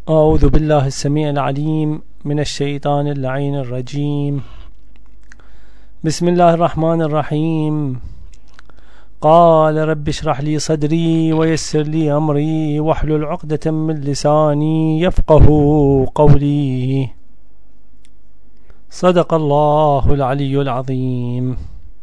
أعوذ بالله السميع العليم من الشيطان اللعين الرجيم. بسم الله الرحمن الرحيم. قال رب اشرح لي صدري ويسر لي أمري واحلل عقدة من لساني يفقه قولي. صدق الله العلي العظيم.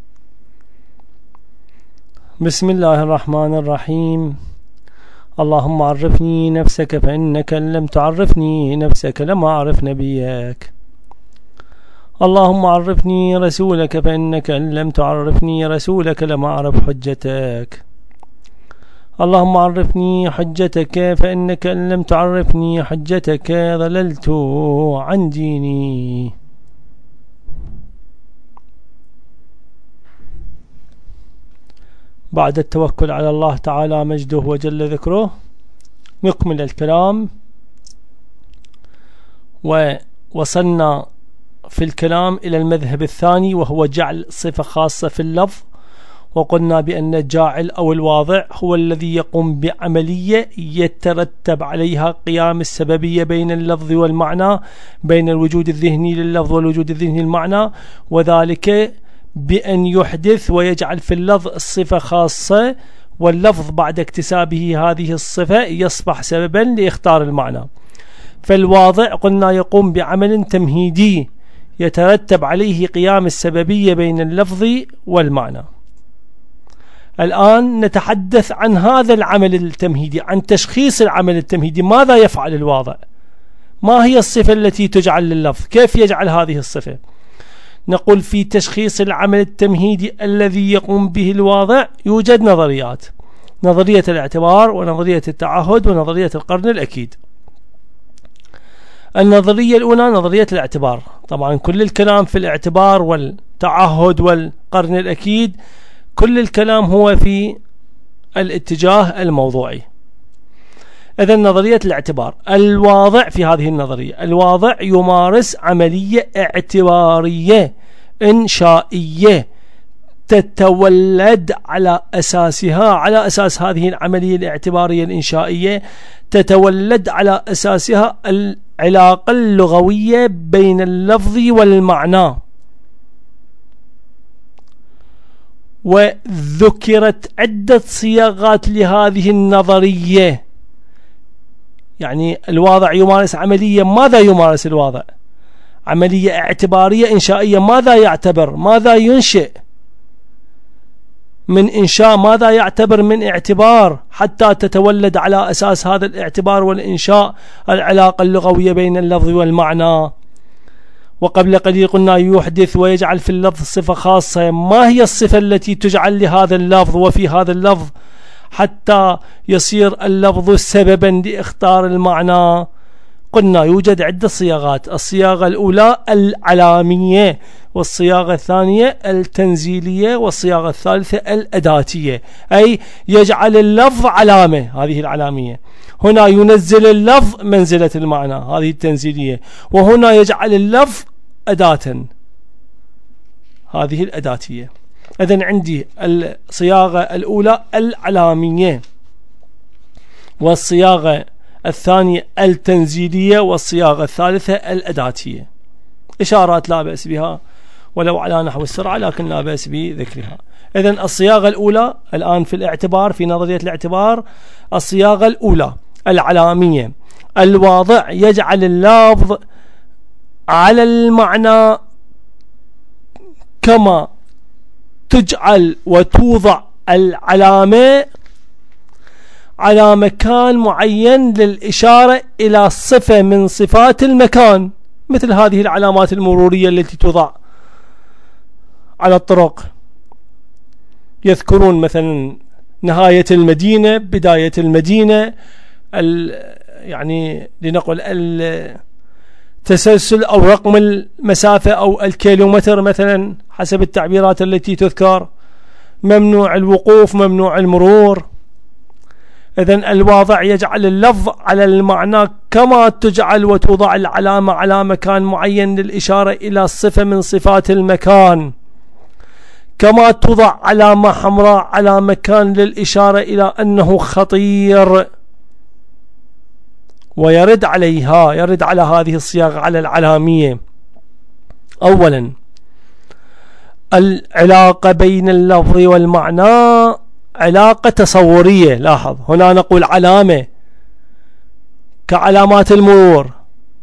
بسم الله الرحمن الرحيم. اللهم عرفني نفسك فإنك إن لم تعرفني نفسك لما أعرف نبيك. اللهم عرفني رسولك فإنك إن لم تعرفني رسولك لما أعرف حجتك. اللهم عرفني حجتك فإنك إن لم تعرفني حجتك ضللت عن ديني. بعد التوكل على الله تعالى مجده وجل ذكره نكمل الكلام. ووصلنا في الكلام إلى المذهب الثاني وهو جعل صفة خاصة في اللفظ، وقلنا بأن الجاعل أو الواضع هو الذي يقوم بعملية يترتب عليها قيام السببية بين اللفظ والمعنى، بين الوجود الذهني لللفظ والوجود الذهني للمعنى، وذلك بأن يحدث ويجعل في اللفظ الصفة خاصة، واللفظ بعد اكتسابه هذه الصفة يصبح سببا لإختار المعنى. فالواضع قلنا يقوم بعمل تمهيدي يترتب عليه قيام السببية بين اللفظ والمعنى. الآن نتحدث عن هذا العمل التمهيدي، عن تشخيص العمل التمهيدي. ماذا يفعل الواضع؟ ما هي الصفة التي تجعل لللفظ؟ كيف يجعل هذه الصفة؟ نقول في تشخيص العمل التمهيدي الذي يقوم به الواضع يوجد نظريات: نظرية الاعتبار، ونظرية التعهد، ونظرية القرن الأكيد. النظرية الأولى نظرية الاعتبار. طبعا كل الكلام في الاعتبار والتعهد والقرن الأكيد، كل الكلام هو في الاتجاه الموضوعي. إذن نظرية الاعتبار، الواضع في هذه النظرية، الواضع يمارس عملية اعتبارية إنشائية تتولد على أساسها، على أساس هذه العملية الاعتبارية الإنشائية تتولد على أساسها العلاقة اللغوية بين اللفظ والمعنى. وذكرت عدة صياغات لهذه النظرية. يعني الواضع يمارس عملية، ماذا يمارس الواضع؟ عملية اعتبارية إنشائية. ماذا يعتبر؟ ماذا ينشئ من إنشاء؟ ماذا يعتبر من اعتبار حتى تتولد على أساس هذا الاعتبار والإنشاء العلاقة اللغوية بين اللفظ والمعنى. وقبل قليل قلنا يحدث ويجعل في اللفظ صفة خاصة. ما هي الصفة التي تجعل لهذا اللفظ وفي هذا اللفظ حتى يصير اللفظ سببا لاختار المعنى؟ قلنا يوجد عدة صياغات: الصياغة الأولى العلامية، والصياغة الثانية التنزيلية، والصياغة الثالثة الأداتية، أي يجعل اللفظ علامة، هذه العلامية. هنا ينزل اللفظ منزلة المعنى، هذه التنزيلية. وهنا يجعل اللفظ أداة، هذه الأداتية. إذن عندي الصياغة الأولى العلامية، والصياغة الثانية التنزيلية، والصياغة الثالثة الأداتية. إشارات لا بأس بها ولو على نحو السرعة، لكن لا بأس بذكرها. إذن الصياغة الأولى الآن في الاعتبار، في نظرية الاعتبار، الصياغة الأولى العلامية، الواضع يجعل اللفظ على المعنى كما تجعل وتوضع العلامة على مكان معين للإشارة إلى صفة من صفات المكان، مثل هذه العلامات المرورية التي توضع على الطرق. يذكرون مثلا نهاية المدينة، بداية المدينة، يعني لنقل التسلسل أو رقم المسافة أو الكيلومتر مثلا حسب التعبيرات التي تذكر، ممنوع الوقوف، ممنوع المرور. إذن الواضع يجعل اللفظ على المعنى كما تجعل وتوضع العلامة على مكان معين للإشارة إلى صفة من صفات المكان، كما توضع علامة حمراء على مكان للإشارة إلى أنه خطير. ويرد عليها، يرد على هذه الصياغة، على العلامية. أولا العلاقة بين اللفظ والمعنى علاقة تصورية. لاحظ هنا نقول علامة كعلامات المرور.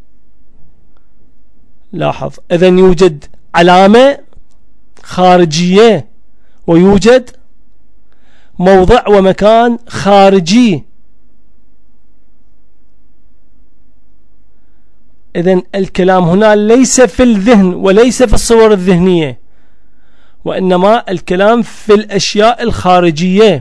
لاحظ إذن يوجد علامة خارجية ويوجد موضع ومكان خارجي. إذن الكلام هنا ليس في الذهن وليس في الصور الذهنية، وإنما الكلام في الأشياء الخارجية.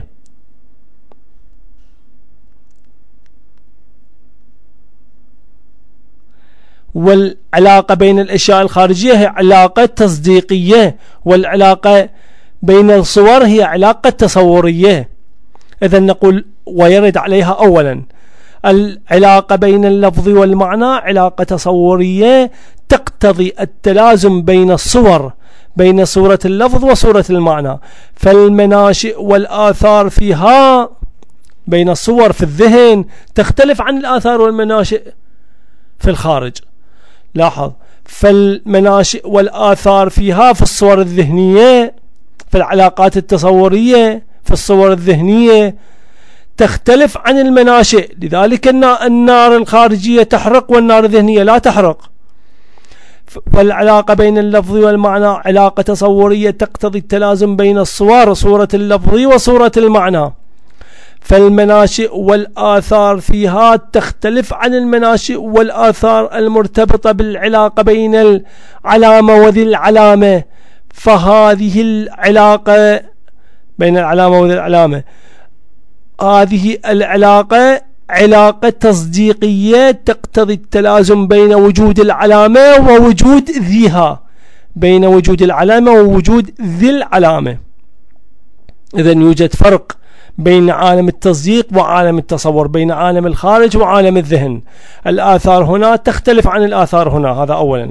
والعلاقة بين الأشياء الخارجية هي علاقة تصديقية، والعلاقة بين الصور هي علاقة تصورية. إذن نقول ويرد عليها أولا العلاقة بين اللفظ والمعنى علاقة تصورية تقتضي التلازم بين الصور، بين صورة اللفظ وصورة المعنى. فالمناشئ والآثار فيها بين الصور في الذهن تختلف عن الآثار والمناشئ في الخارج. لاحظ فالمناشئ والآثار فيها في الصور الذهنية، في العلاقات التصورية في الصور الذهنية تختلف عن المناشئ. لذلك النار الخارجية تحرق والنار الذهنية لا تحرق. فالعلاقة بين اللفظ والمعنى علاقة تصورية تقتضي التلازم بين الصور، صورة اللفظ وصورة المعنى. فالمناشئ والآثار فيها تختلف عن المناشئ والآثار المرتبطة بالعلاقة بين العلامة وذي العلامة. فهذه العلاقة بين العلامة وذي العلامة، هذه العلاقة علاقة تصديقية تقتضي التلازم بين وجود العلامة ووجود ذيها، بين وجود العلامة ووجود ذي العلامة. إذن يوجد فرق بين عالم التصديق وعالم التصور، بين عالم الخارج وعالم الذهن. الآثار هنا تختلف عن الآثار هنا، هذا أولا.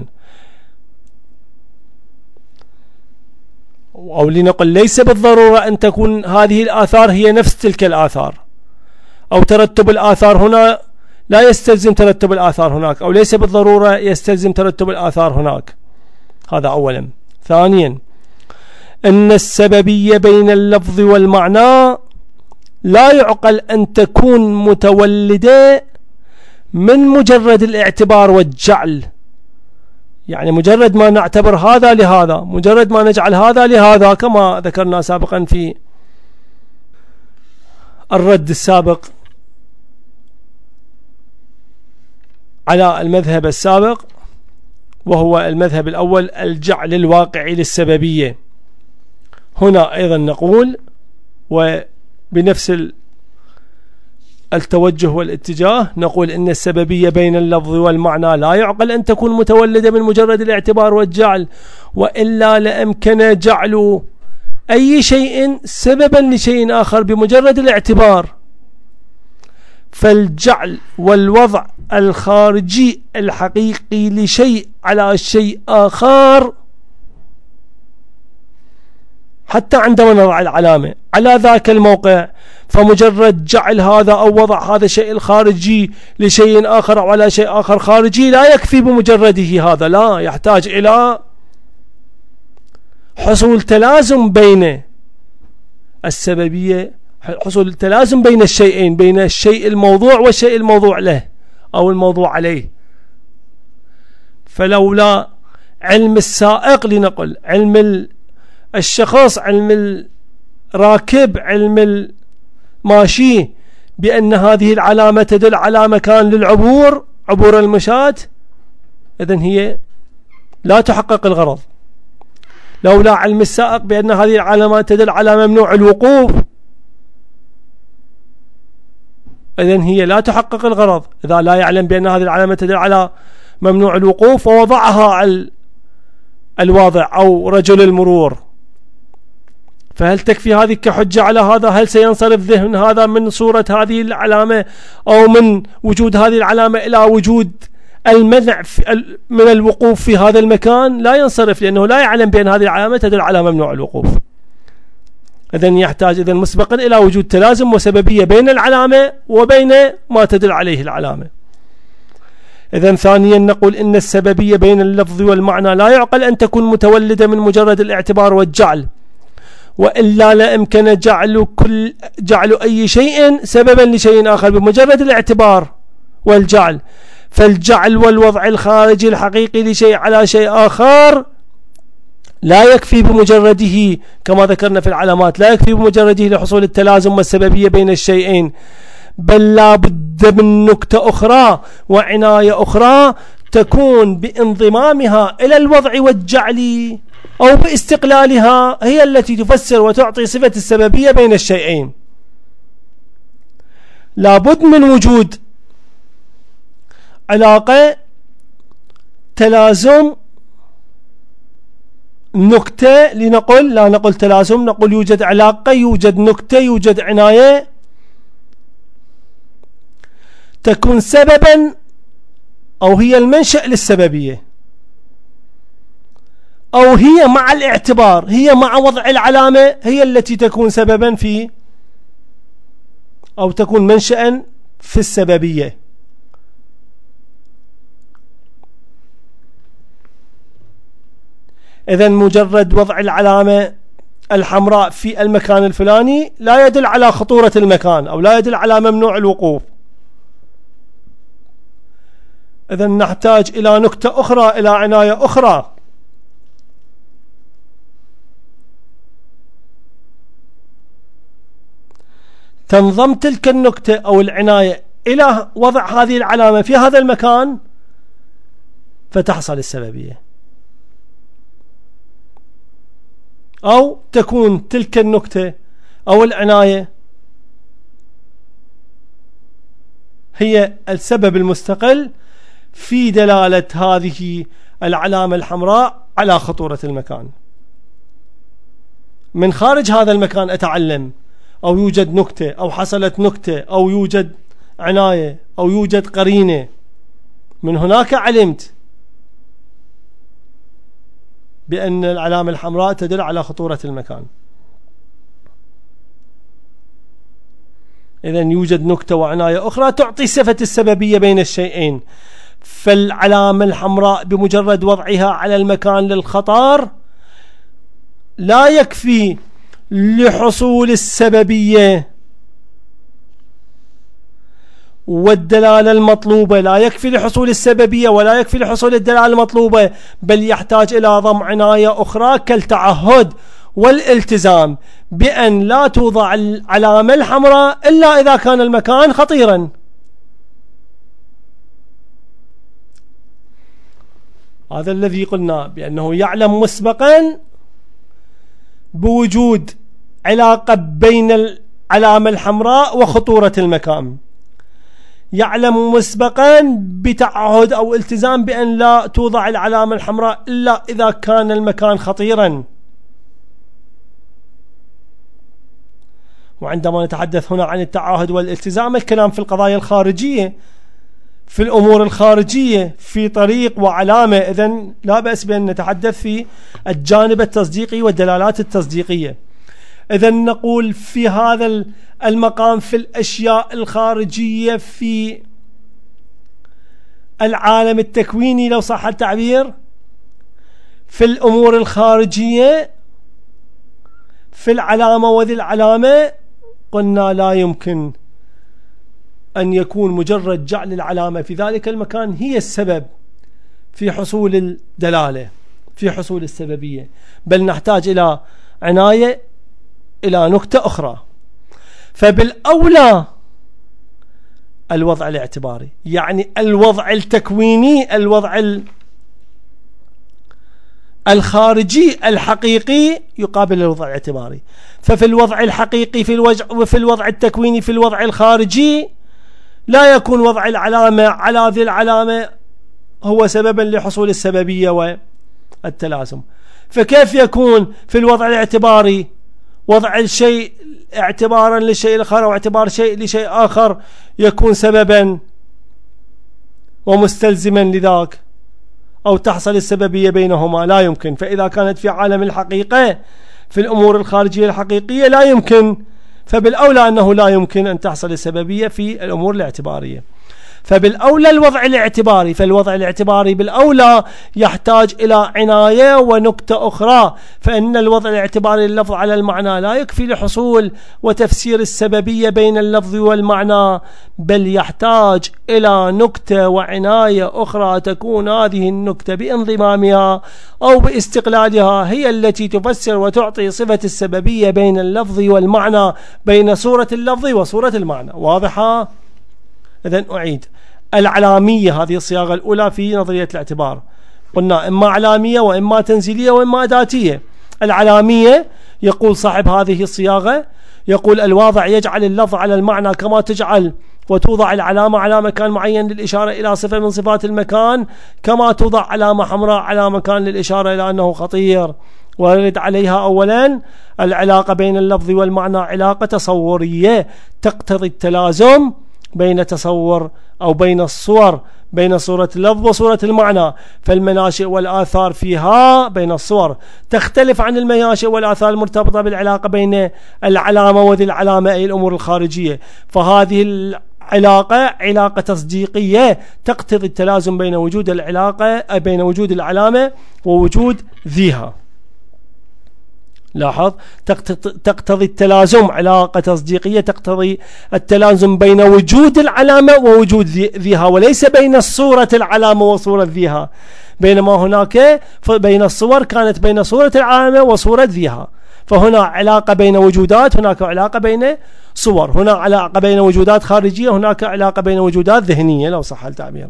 أو لنقل ليس بالضرورة أن تكون هذه الآثار هي نفس تلك الآثار، أو ترتب الآثار هنا لا يستلزم ترتب الآثار هناك، أو ليس بالضرورة يستلزم ترتب الآثار هناك. هذا أولا. ثانيا أن السببية بين اللفظ والمعنى لا يعقل أن تكون متولدة من مجرد الاعتبار والجعل. يعني مجرد ما نعتبر هذا لهذا، مجرد ما نجعل هذا لهذا، كما ذكرنا سابقا في الرد السابق على المذهب السابق، وهو المذهب الأول الجعل الواقعي للسببية. هنا أيضا نقول وبنفس التوجه والاتجاه، نقول إن السببية بين اللفظ والمعنى لا يعقل أن تكون متولدة من مجرد الاعتبار والجعل، وإلا لأمكن جعل أي شيء سببا لشيء آخر بمجرد الاعتبار. فالجعل والوضع الخارجي الحقيقي لشيء على شيء آخر، حتى عندما نضع العلامة على ذاك الموقع، فمجرد جعل هذا أو وضع هذا الشيء الخارجي لشيء آخر أو على شيء آخر خارجي لا يكفي بمجرده هذا، لا، يحتاج إلى حصول تلازم بين السببية، حصول تلازم بين الشيئين، بين الشيء الموضوع والشيء الموضوع له أو الموضوع عليه. فلولا علم السائق، لنقل علم الشخص، علم الراكب، علم الماشي، بأن هذه العلامة تدل على مكان للعبور، عبور المشاة، إذن هي لا تحقق الغرض. لولا علم السائق بأن هذه العلامات تدل على ممنوع الوقوف، إذن هي لا تحقق الغرض. إذا لا يعلم بأن هذه العلامة تدل على ممنوع الوقوف ووضعها على الواضع أو رجل المرور، فهل تكفي هذه كحجة على هذا؟ هل سينصرف ذهن هذا من صورة هذه العلامة أو من وجود هذه العلامة إلى وجود المنع من الوقوف في هذا المكان؟ لا ينصرف، لأنه لا يعلم بأن هذه العلامة تدل على ممنوع الوقوف. إذن يحتاج مسبقا إلى وجود تلازم وسببية بين العلامة وبين ما تدل عليه العلامة. إذن ثانيا نقول إن السببية بين اللفظ والمعنى لا يعقل أن تكون متولدة من مجرد الاعتبار والجعل، وإلا لا يمكن جعل أي شيء سببا لشيء آخر بمجرد الاعتبار والجعل. فالجعل والوضع الخارجي الحقيقي لشيء على شيء آخر لا يكفي بمجرده، كما ذكرنا في العلامات، لا يكفي بمجرده لحصول التلازم والسببية بين الشيئين، بل لا بد من نكتة أخرى وعناية أخرى تكون بانضمامها إلى الوضع والجعل أو باستقلالها هي التي تفسر وتعطي صفة السببية بين الشيئين. لا بد من وجود علاقة، تلازم، نكتة، لا نقول تلازم، نقول يوجد علاقة، يوجد نكتة، يوجد عناية تكون سببا أو هي المنشأ للسببية، أو هي مع الاعتبار، هي مع وضع العلامة هي التي تكون سببا في أو تكون منشأ في السببية. إذن مجرد وضع العلامة الحمراء في المكان الفلاني لا يدل على خطورة المكان أو لا يدل على ممنوع الوقوف. إذن نحتاج إلى نكتة أخرى، إلى عناية أخرى. تنضم تلك النكتة أو العناية إلى وضع هذه العلامة في هذا المكان فتحصل السببية، أو تكون تلك النكتة أو العناية هي السبب المستقل في دلالة هذه العلامة الحمراء على خطورة المكان. من خارج هذا المكان أتعلم، أو يوجد نكتة، أو حصلت نكتة، أو يوجد عناية، أو يوجد قرينة، من هناك علمت بأن العلامة الحمراء تدل على خطورة المكان. إذن يوجد نكتة وعناية أخرى تعطي صفة السببية بين الشيئين. فالعلامة الحمراء بمجرد وضعها على المكان للخطر لا يكفي لحصول السببية والدلالة المطلوبة، لا يكفي لحصول السببية ولا يكفي لحصول الدلالة المطلوبة، بل يحتاج إلى ضم عناية أخرى كالتعهد والالتزام بأن لا توضع العلامة الحمراء إلا إذا كان المكان خطيرا. هذا الذي قلنا بأنه يعلم مسبقا بوجود علاقة بين العلامة الحمراء وخطورة المكان، يعلم مسبقا بتعهد أو التزام بأن لا توضع العلامة الحمراء إلا إذا كان المكان خطيرا. وعندما نتحدث هنا عن التعهد والالتزام الكلام في القضايا الخارجية، في الأمور الخارجية، في طريق وعلامة، إذن لا بأس بأن نتحدث في الجانب التصديقي والدلالات التصديقية. إذن نقول في هذا المقام في الأشياء الخارجية في العالم التكويني لو صح التعبير، في الأمور الخارجية في العلامة وذي العلامة، قلنا لا يمكن أن يكون مجرد جعل العلامة في ذلك المكان هي السبب في حصول الدلالة، في حصول السببية، بل نحتاج إلى عناية، إلى نكتة أخرى. فبالأولى الوضع الاعتباري، يعني الوضع التكويني، الوضع الخارجي الحقيقي يقابل الوضع الاعتباري. ففي الوضع الحقيقي في الوضع التكويني في الوضع الخارجي لا يكون وضع العلامة على ذي العلامة هو سببا لحصول السببية والتلازم. فكيف يكون في الوضع الاعتباري وضع الشيء اعتبارا للشيء الآخر أو اعتبار شيء لشيء آخر يكون سببا ومستلزما لذاك أو تحصل السببية بينهما؟ لا يمكن. فإذا كانت في عالم الحقيقة في الأمور الخارجية الحقيقية لا يمكن، فبالأولى أنه لا يمكن أن تحصل السببية في الأمور الاعتبارية. فبالأولى الوضع الاعتباري، فالوضع الاعتباري بالأولى يحتاج إلى عناية ونكتة أخرى، فإن الوضع الاعتباري لللفظ على المعنى لا يكفي لحصول وتفسير السببية بين اللفظ والمعنى، بل يحتاج إلى نكتة وعناية أخرى، تكون هذه النكتة بانضمامها أو باستقلالها هي التي تفسر وتعطي صفة السببية بين اللفظ والمعنى، بين صورة اللفظ وصورة المعنى. واضحة؟ إذن أعيد: العلامية هذه الصياغة الأولى في نظرية الاعتبار، قلنا إما علامية وإما تنزيلية وإما أداتية. العلامية يقول صاحب هذه الصياغة، يقول الواضع يجعل اللفظ على المعنى كما تجعل وتوضع العلامة على مكان معين للإشارة إلى صفة من صفات المكان، كما توضع علامة حمراء على مكان للإشارة إلى أنه خطير. ورد عليها أولا العلاقة بين اللفظ والمعنى علاقة تصورية تقتضي التلازم بين تصور أو بين الصور، بين صورة اللفظ وصورة المعنى، فالمناشئ والآثار فيها بين الصور تختلف عن المناشئ والآثار المرتبطة بالعلاقة بين العلامة وذي العلامة أي الأمور الخارجية. فهذه العلاقة علاقة تصديقية تقتضي التلازم بين وجود العلاقة بين وجود العلامة ووجود ذيها. لاحظ، تقتضي التلازم، علاقة تصديقية تقتضي التلازم بين وجود العلامة ووجود ذيها، وليس بين صورة العلامة وصورة ذيها، بينما هناك بين الصور كانت بين صورة العلامة وصورة ذيها. فهنا علاقة بين وجودات، هناك علاقة بين صور، هنا علاقة بين وجودات خارجية، هناك علاقة بين وجودات ذهنية لو صح التعبير.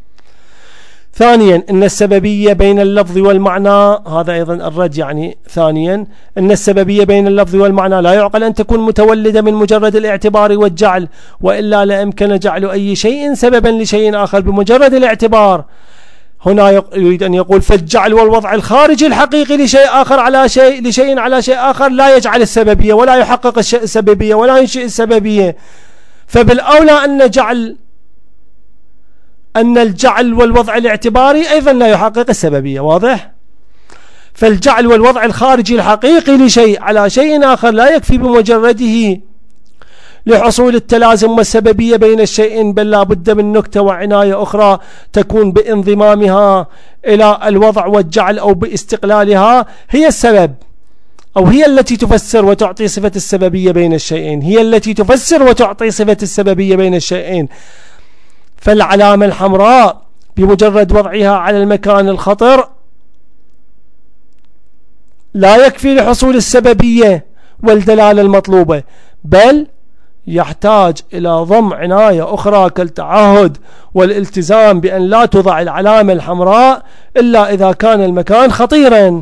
ثانيا أن السببية بين اللفظ والمعنى، هذا أيضا الرد يعني ثانيا أن السببية بين اللفظ والمعنى لا يعقل أن تكون متولدة من مجرد الاعتبار والجعل، وإلا لا يمكن جعل أي شيء سببا لشيء آخر بمجرد الاعتبار. هنا يريد أن يقول فالجعل والوضع الخارجي الحقيقي لشيء آخر على شيء على شيء آخر لا يجعل السببية ولا يحقق السببية ولا ينشئ السببية. فبالأولى أن الجعل والوضع الاعتباري أيضا لا يحقق السببية. واضح؟ فالجعل والوضع الخارجي الحقيقي لشيء على شيء آخر لا يكفي بمجرده لحصول التلازم والسببية بين الشيئين، بل لا بد من نكتة وعناية أخرى تكون بانضمامها إلى الوضع والجعل أو باستقلالها هي السبب، أو هي التي تفسر وتعطي صفة السببية بين الشيئين، هي التي تفسر وتعطي صفة السببية بين الشيئين. فالعلامة الحمراء بمجرد وضعها على المكان الخطر لا يكفي لحصول السببية والدلالة المطلوبة، بل يحتاج إلى ضم عناية أخرى كالتعهد والالتزام بأن لا توضع العلامة الحمراء إلا إذا كان المكان خطيرا.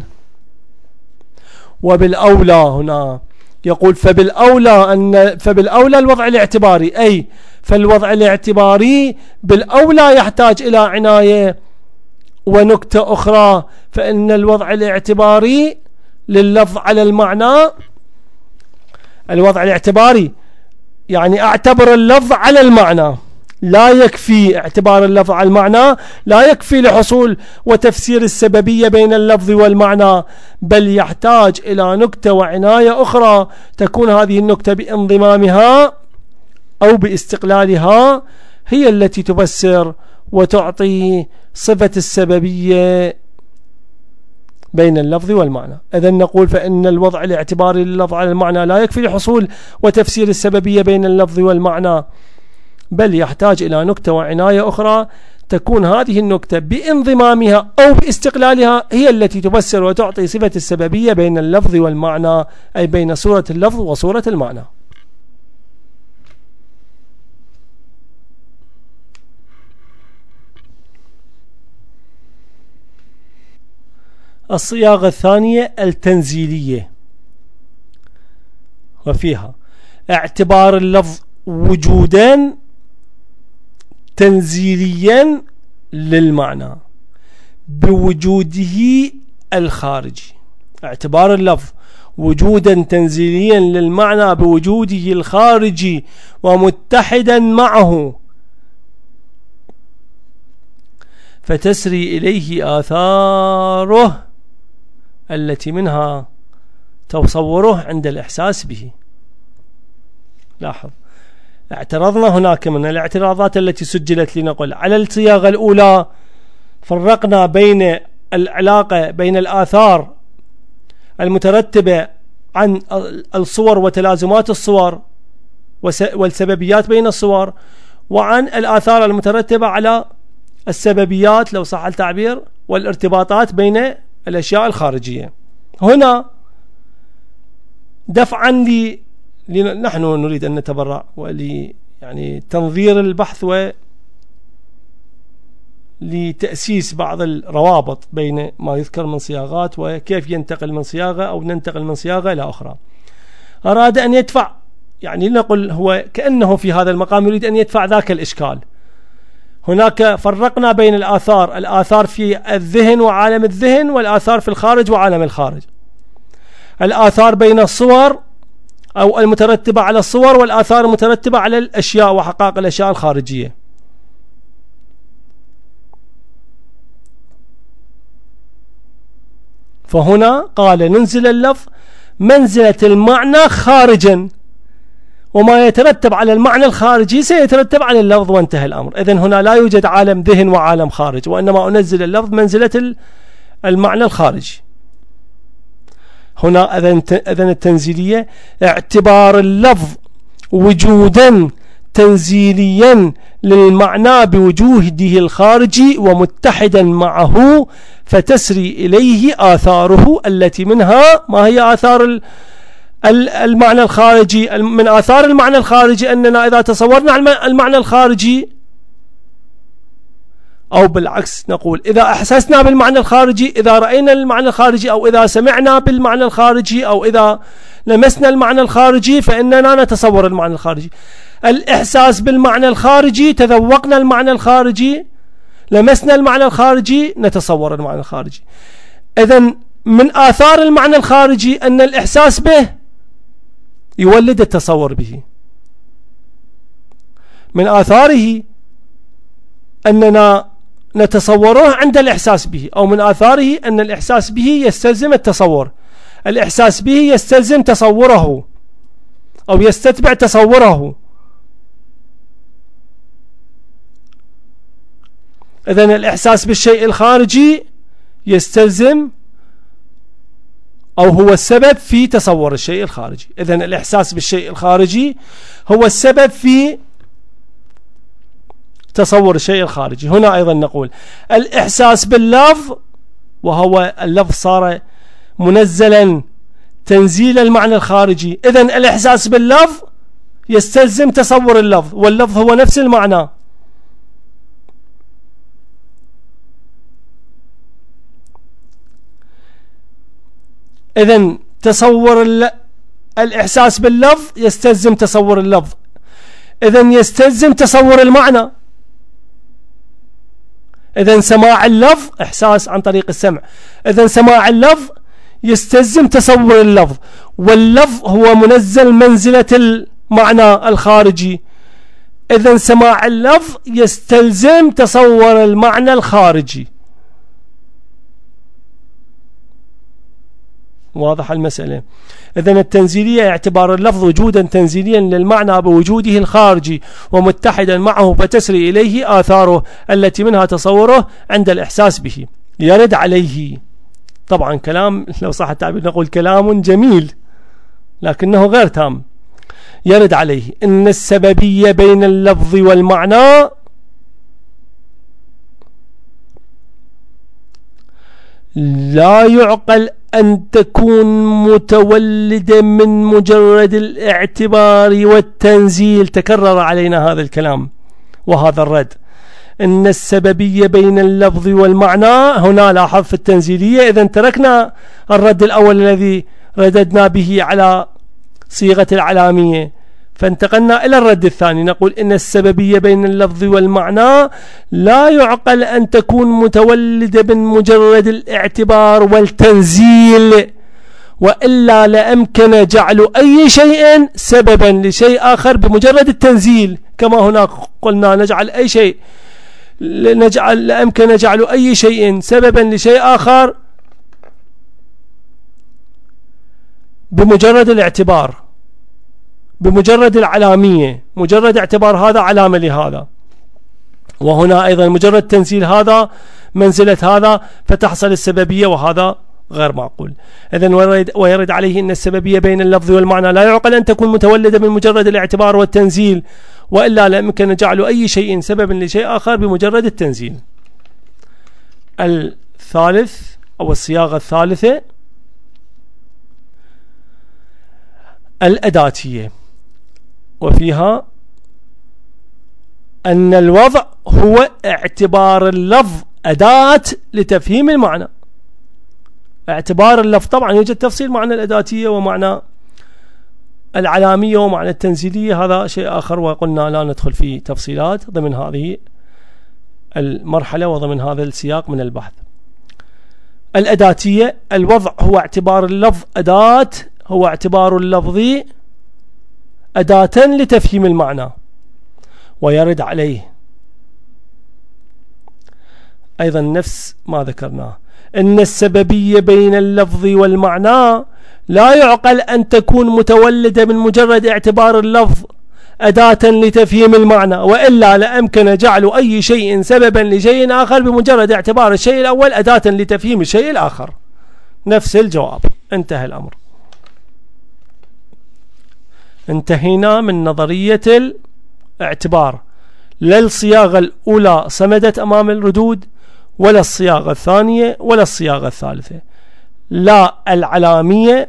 وبالأولى هنا يقول فبالأولى الوضع الاعتباري، أي فالوضع الاعتباري بالأولى يحتاج إلى عناية ونكتة أخرى، فإن الوضع الاعتباري لللفظ على المعنى، الوضع الاعتباري يعني اعتبر اللفظ على المعنى، لا يكفي اعتبار اللفظ على المعنى، لا يكفي لحصول وتفسير السببية بين اللفظ والمعنى، بل يحتاج إلى نكتة وعناية أخرى تكون هذه النكتة بانضمامها أو باستقلالها هي التي تفسر وتعطي صفة السببية بين اللفظ والمعنى. إذن نقول فإن الوضع الاعتباري لللفظ على المعنى لا يكفي لحصول وتفسير السببية بين اللفظ والمعنى، بل يحتاج إلى نكتة وعناية أخرى تكون هذه النكتة بانضمامها أو باستقلالها هي التي تفسر وتعطي صفة السببية بين اللفظ والمعنى، أي بين صورة اللفظ وصورة المعنى. الصياغة الثانية التنزيلية، وفيها اعتبار اللفظ وجودا تنزيليا للمعنى بوجوده الخارجي، اعتبار اللفظ وجودا تنزيليا للمعنى بوجوده الخارجي ومتحدا معه، فتسري إليه آثاره التي منها تصوره عند الإحساس به. لاحظ، اعترضنا هناك من الاعتراضات التي سجلت لنقل على الصياغة الأولى فرقنا بين العلاقة بين الآثار المترتبة عن الصور وتلازمات الصور والسببيات بين الصور، وعن الآثار المترتبة على السببيات لو صح التعبير والارتباطات بين الأشياء الخارجية. هنا دفعا نحن نريد أن نتبرع يعني تنظير البحث لتأسيس بعض الروابط بين ما يذكر من صياغات وكيف ينتقل من صياغة أو ننتقل من صياغة إلى أخرى. أراد أن يدفع، يعني نقول هو كأنه في هذا المقام يريد أن يدفع ذاك الإشكال. هناك فرقنا بين الآثار في الذهن وعالم الذهن، والآثار في الخارج وعالم الخارج. الآثار بين الصور أو المترتبة على الصور، والآثار المترتبة على الأشياء وحقائق الأشياء الخارجية. فهنا قال ننزل اللفظ منزلة المعنى خارجا، وما يترتب على المعنى الخارجي سيترتب على اللفظ، وانتهى الأمر. إذن هنا لا يوجد عالم ذهن وعالم خارج، وإنما أنزل اللفظ منزلة المعنى الخارجي. هنا أذن التنزيلية اعتبار اللفظ وجودا تنزيليا للمعنى بوجوده الخارجي ومتحدا معه، فتسري إليه آثاره التي منها ما هي آثار المعنى الخارجي. من آثار المعنى الخارجي أننا إذا تصورنا المعنى الخارجي، أو بالعكس نقول إذا أحسسنا بالمعنى الخارجي، إذا رأينا المعنى الخارجي، أو إذا سمعنا بالمعنى الخارجي، أو إذا لمسنا المعنى الخارجي، فإننا نتصور المعنى الخارجي. الإحساس بالمعنى الخارجي، تذوقنا المعنى الخارجي، لمسنا المعنى الخارجي، نتصور المعنى الخارجي. إذن من آثار المعنى الخارجي أن الإحساس به يولد التصور به. من آثاره أننا نتصوره عند الإحساس به، أو من آثاره أن الإحساس به يستلزم التصور. الإحساس به يستلزم تصوره أو يستتبع تصوره. إذن الإحساس بالشيء الخارجي يستلزم أو هو السبب في تصور الشيء الخارجي. إذن الإحساس بالشيء الخارجي هو السبب في تصور الشيء الخارجي. هنا أيضا نقول الإحساس باللفظ، وهو اللفظ صار منزلا تنزيل المعنى الخارجي. إذن الإحساس باللفظ يستلزم تصور اللفظ، واللفظ هو نفس المعنى. إذن تصور الإحساس باللفظ يستلزم تصور اللفظ، إذن يستلزم تصور المعنى. إذن سماع اللفظ إحساس عن طريق السمع، إذن سماع اللفظ يستلزم تصور اللفظ، واللفظ هو منزل منزلة المعنى الخارجي. إذن سماع اللفظ يستلزم تصور المعنى الخارجي. واضح المسألة؟ إذن التنزيلية اعتبار اللفظ وجودا تنزيليا للمعنى بوجوده الخارجي ومتحدا معه، فتسري إليه آثاره التي منها تصوره عند الإحساس به. يرد عليه، طبعا كلام لو صح التعبير نقول كلام جميل لكنه غير تام. يرد عليه إن السببية بين اللفظ والمعنى لا يعقل أن تكون متولدة من مجرد الاعتبار والتنزيل. تكرر علينا هذا الكلام وهذا الرد. إن السببية بين اللفظ والمعنى، هنا لاحظ في التنزيلية. إذن تركنا الرد الأول الذي رددنا به على صيغة العلامية، فانتقلنا إلى الرد الثاني. نقول إن السببية بين اللفظ والمعنى لا يعقل أن تكون متولدة من مجرد الاعتبار والتنزيل، وإلا لأمكن جعل أي شيء سببا لشيء آخر بمجرد التنزيل. كما هناك قلنا نجعل أي شيء، لأمكن جعل أي شيء سببا لشيء آخر بمجرد الاعتبار. بمجرد العلامية، مجرد اعتبار هذا علامة لهذا، وهنا أيضا مجرد تنزيل هذا منزلة هذا، فتحصل السببية، وهذا غير معقول. إذن ويرد عليه أن السببية بين اللفظ والمعنى لا يعقل أن تكون متولدة من مجرد الاعتبار والتنزيل، وإلا لا يمكن جعل أي شيء سببا لشيء آخر بمجرد التنزيل. الثالث أو الصياغة الثالثة الأداتية، وفيها أن الوضع هو اعتبار اللفظ أداة لتفهيم المعنى. اعتبار اللفظ، طبعا يوجد تفصيل معنى الأداتية ومعنى العلامية ومعنى التنزيلية، هذا شيء آخر، وقلنا لا ندخل في تفصيلات ضمن هذه المرحلة وضمن هذا السياق من البحث. الأداتية، الوضع هو اعتبار اللفظ أداة، هو اعتبار اللفظ أداة لتفهيم المعنى. ويرد عليه أيضا نفس ما ذكرناه، إن السببية بين اللفظ والمعنى لا يعقل أن تكون متولدة من مجرد اعتبار اللفظ أداة لتفهيم المعنى، وإلا لأمكن جعل أي شيء سببا لشيء آخر بمجرد اعتبار الشيء الأول أداة لتفهيم الشيء الآخر. نفس الجواب. انتهى الأمر. انتهينا من نظرية الاعتبار. لا الصياغة الأولى صمدت أمام الردود، ولا الصياغة الثانية، ولا الصياغة الثالثة، لا العلامية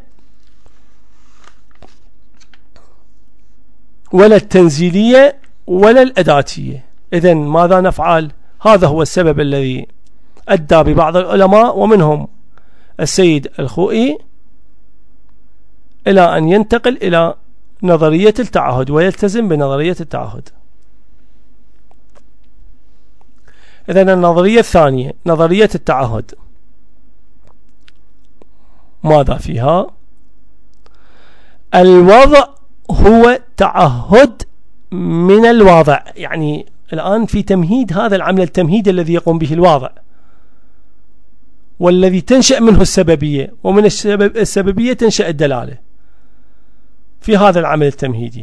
ولا التنزيلية ولا الأداتية. إذن ماذا نفعل؟ هذا هو السبب الذي أدى ببعض العلماء ومنهم السيد الخوئي إلى أن ينتقل إلى نظرية التعهد ويلتزم بنظرية التعهد. إذن النظرية الثانية نظرية التعهد، ماذا فيها؟ الوضع هو تعهد من الواضع. يعني الآن في تمهيد، هذا العمل التمهيدي الذي يقوم به الواضع والذي تنشأ منه السببية، ومن السببية تنشأ الدلالة في هذا العمل التمهيدي.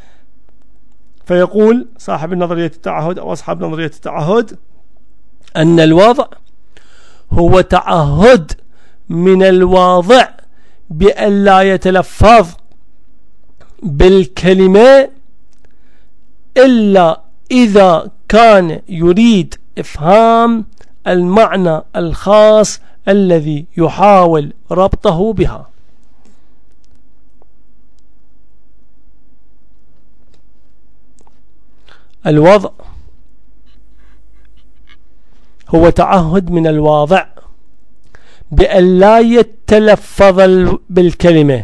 فيقول صاحب نظرية التعهد أو أصحاب نظرية التعهد أن الوضع هو تعهد من الواضع بأن لا يتلفظ بالكلمة إلا إذا كان يريد إفهام المعنى الخاص الذي يحاول ربطه بها. الوضع هو تعهد من الواضع بأن لا يتلفظ بالكلمة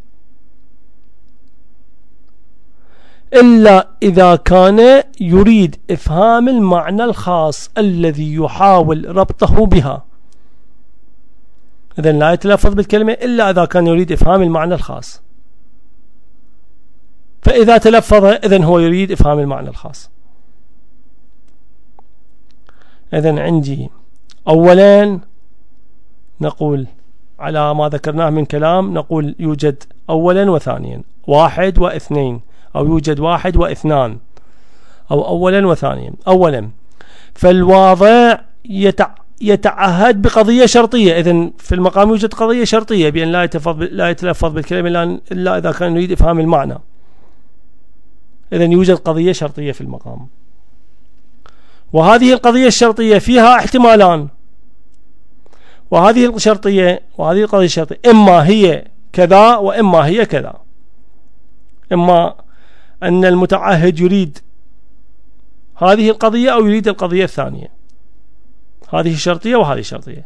إلا إذا كان يريد إفهام المعنى الخاص الذي يحاول ربطه بها. إذن لا يتلفظ بالكلمة إلا إذا كان يريد إفهام المعنى الخاص، فإذا تلفظ إذن هو يريد إفهام المعنى الخاص. إذن عندي أولا نقول على ما ذكرناه من كلام، نقول يوجد أولا وثانيا، واحد واثنين، أو يوجد واحد واثنان، أو أولا وثانيا. أولا فالواضع يتعهد بقضية شرطية. إذن في المقام يوجد قضية شرطية بأن لا يتلفظ بالكلمة إلا إذا كان يريد إفهام المعنى. إذن يوجد قضية شرطية في المقام، وهذه القضية الشرطية فيها احتمالان، وهذه الشرطية وهذه القضية الشرطية إما هي كذا وإما هي كذا. إما أن المتعهد يريد هذه القضية أو يريد القضية الثانية، هذه شرطية وهذه شرطية.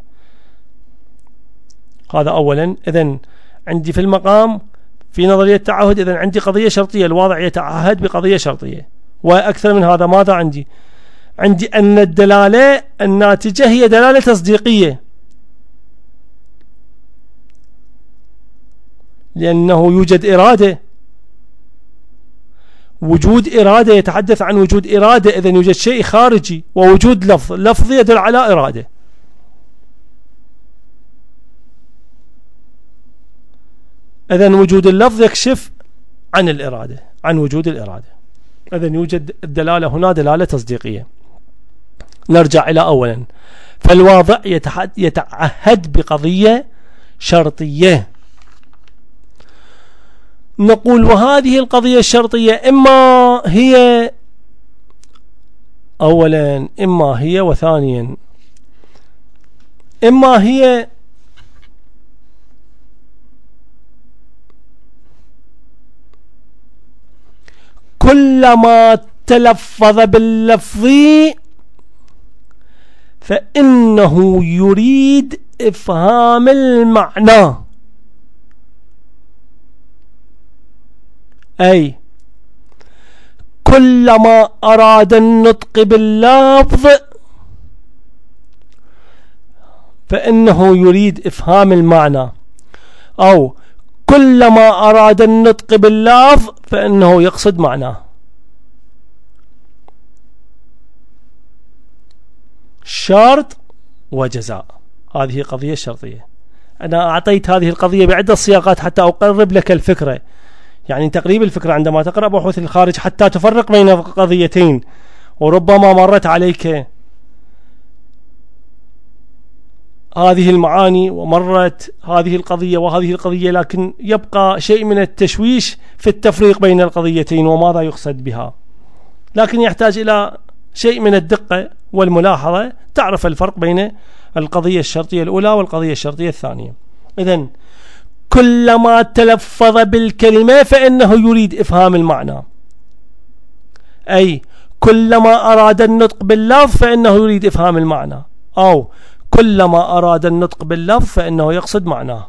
هذا أولا. إذن عندي في المقام في نظرية التعهد إذن عندي قضية شرطية، الواضع يتعهد بقضية شرطية. وأكثر من هذا ماذا عندي؟ عندي أن الدلالة الناتجة هي دلالة تصديقية، لأنه يوجد إرادة، وجود إرادة يتحدث عن وجود إرادة. إذن يوجد شيء خارجي، ووجود لفظ يدل على إرادة. إذن وجود اللفظ يكشف عن الإرادة، عن وجود الإرادة. إذن يوجد الدلالة هنا دلالة تصديقية. نرجع إلى أولا، فالواضع يتعهد بقضية شرطية. نقول وهذه القضية الشرطية إما هي أولا، إما هي وثانيا، إما هي كلما تلفظ باللفظ فإنه يريد إفهام المعنى، أي كلما أراد النطق باللفظ فإنه يريد إفهام المعنى، أو كلما أراد النطق باللفظ فإنه يقصد معناه. شرط وجزاء، هذه قضية شرطية. أنا أعطيت هذه القضية بعدة صياغات حتى أقرب لك الفكرة، يعني تقريب الفكرة عندما تقرأ بحوث الخارج حتى تفرق بين قضيتين. وربما مرت عليك هذه المعاني ومرت هذه القضية وهذه القضية، لكن يبقى شيء من التشويش في التفريق بين القضيتين وماذا يقصد بها، لكن يحتاج إلى شيء من الدقة والملاحظة تعرف الفرق بين القضية الشرطية الأولى والقضية الشرطية الثانية. إذن كلما تلفظ بالكلمة فإنه يريد إفهام المعنى، أي كلما أراد النطق باللفظ فإنه يريد إفهام المعنى، أو كلما أراد النطق باللفظ فإنه يقصد معناه.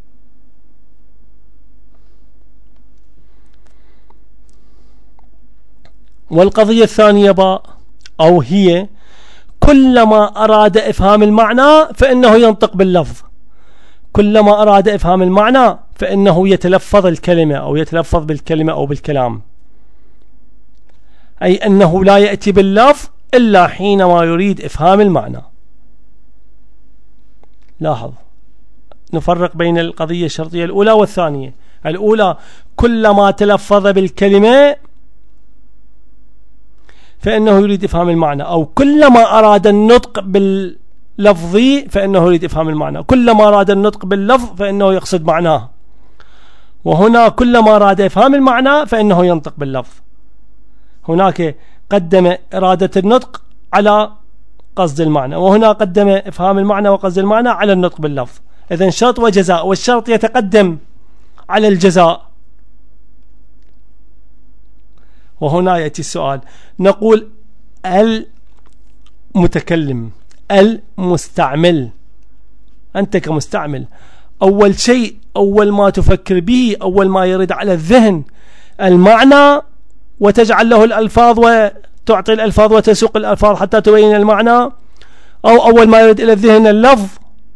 والقضية الثانية أو هي كلما أراد إفهام المعنى فإنه ينطق باللفظ، كلما أراد إفهام المعنى فإنه يتلفظ الكلمة أو يتلفظ بالكلمة أو بالكلام، أي أنه لا يأتي باللفظ إلا حينما يريد إفهام المعنى. لاحظ، نفرق بين القضية الشرطية الأولى والثانية. الأولى كلما تلفظ بالكلمة فإنه يريد إفهام المعنى، أو كلما أراد النطق باللفظ فإنه يريد إفهام المعنى، كلما أراد النطق باللفظ فإنه يقصد معناه. وهنا كلما أراد إفهام المعنى فإنه ينطق باللفظ. هناك قدم إرادة النطق على قصد المعنى، وهنا قدم إفهام المعنى وقصد المعنى على النطق باللفظ. إذن شرط وجزاء، والشرط يتقدم على الجزاء. وهنا يأتي السؤال، نقول المتكلم المستعمل، أنت كمستعمل أول شيء، أول ما تفكر به، أول ما يرد على الذهن المعنى، وتجعل له الألفاظ وتعطي الألفاظ وتسوق الألفاظ حتى تبين المعنى، أو أول ما يرد إلى الذهن اللفظ.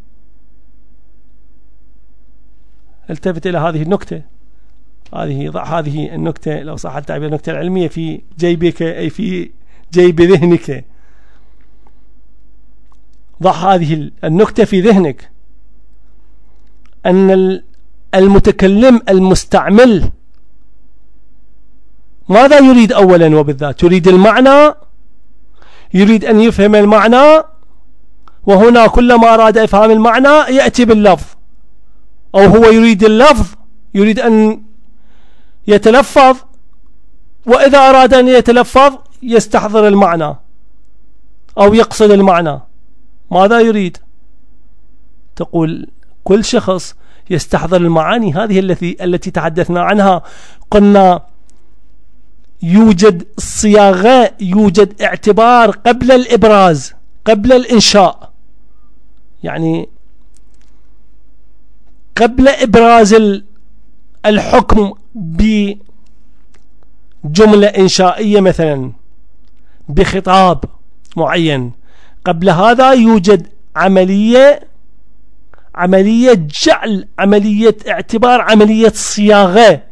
التفت إلى هذه النكتة، ضع هذه النكتة لو صح التعبير النكتة العلمية في جيبك، أي في جيب ذهنك. ضع هذه النكتة في ذهنك، أن المتكلم المستعمل ماذا يريد أولا وبالذات؟ يريد المعنى، يريد أن يفهم المعنى، وهنا كلما أراد إفهام المعنى يأتي باللفظ، أو هو يريد اللفظ، يريد أن يتلفظ، وإذا أراد أن يتلفظ يستحضر المعنى أو يقصد المعنى. ماذا يريد؟ تقول كل شخص يستحضر المعاني هذه التي تحدثنا عنها. قلنا يوجد صياغة، يوجد اعتبار قبل الإبراز، قبل الإنشاء، يعني قبل إبراز الحكم بجملة إنشائية مثلا بخطاب معين، قبل هذا يوجد عملية جعل، عملية اعتبار، عملية صياغة.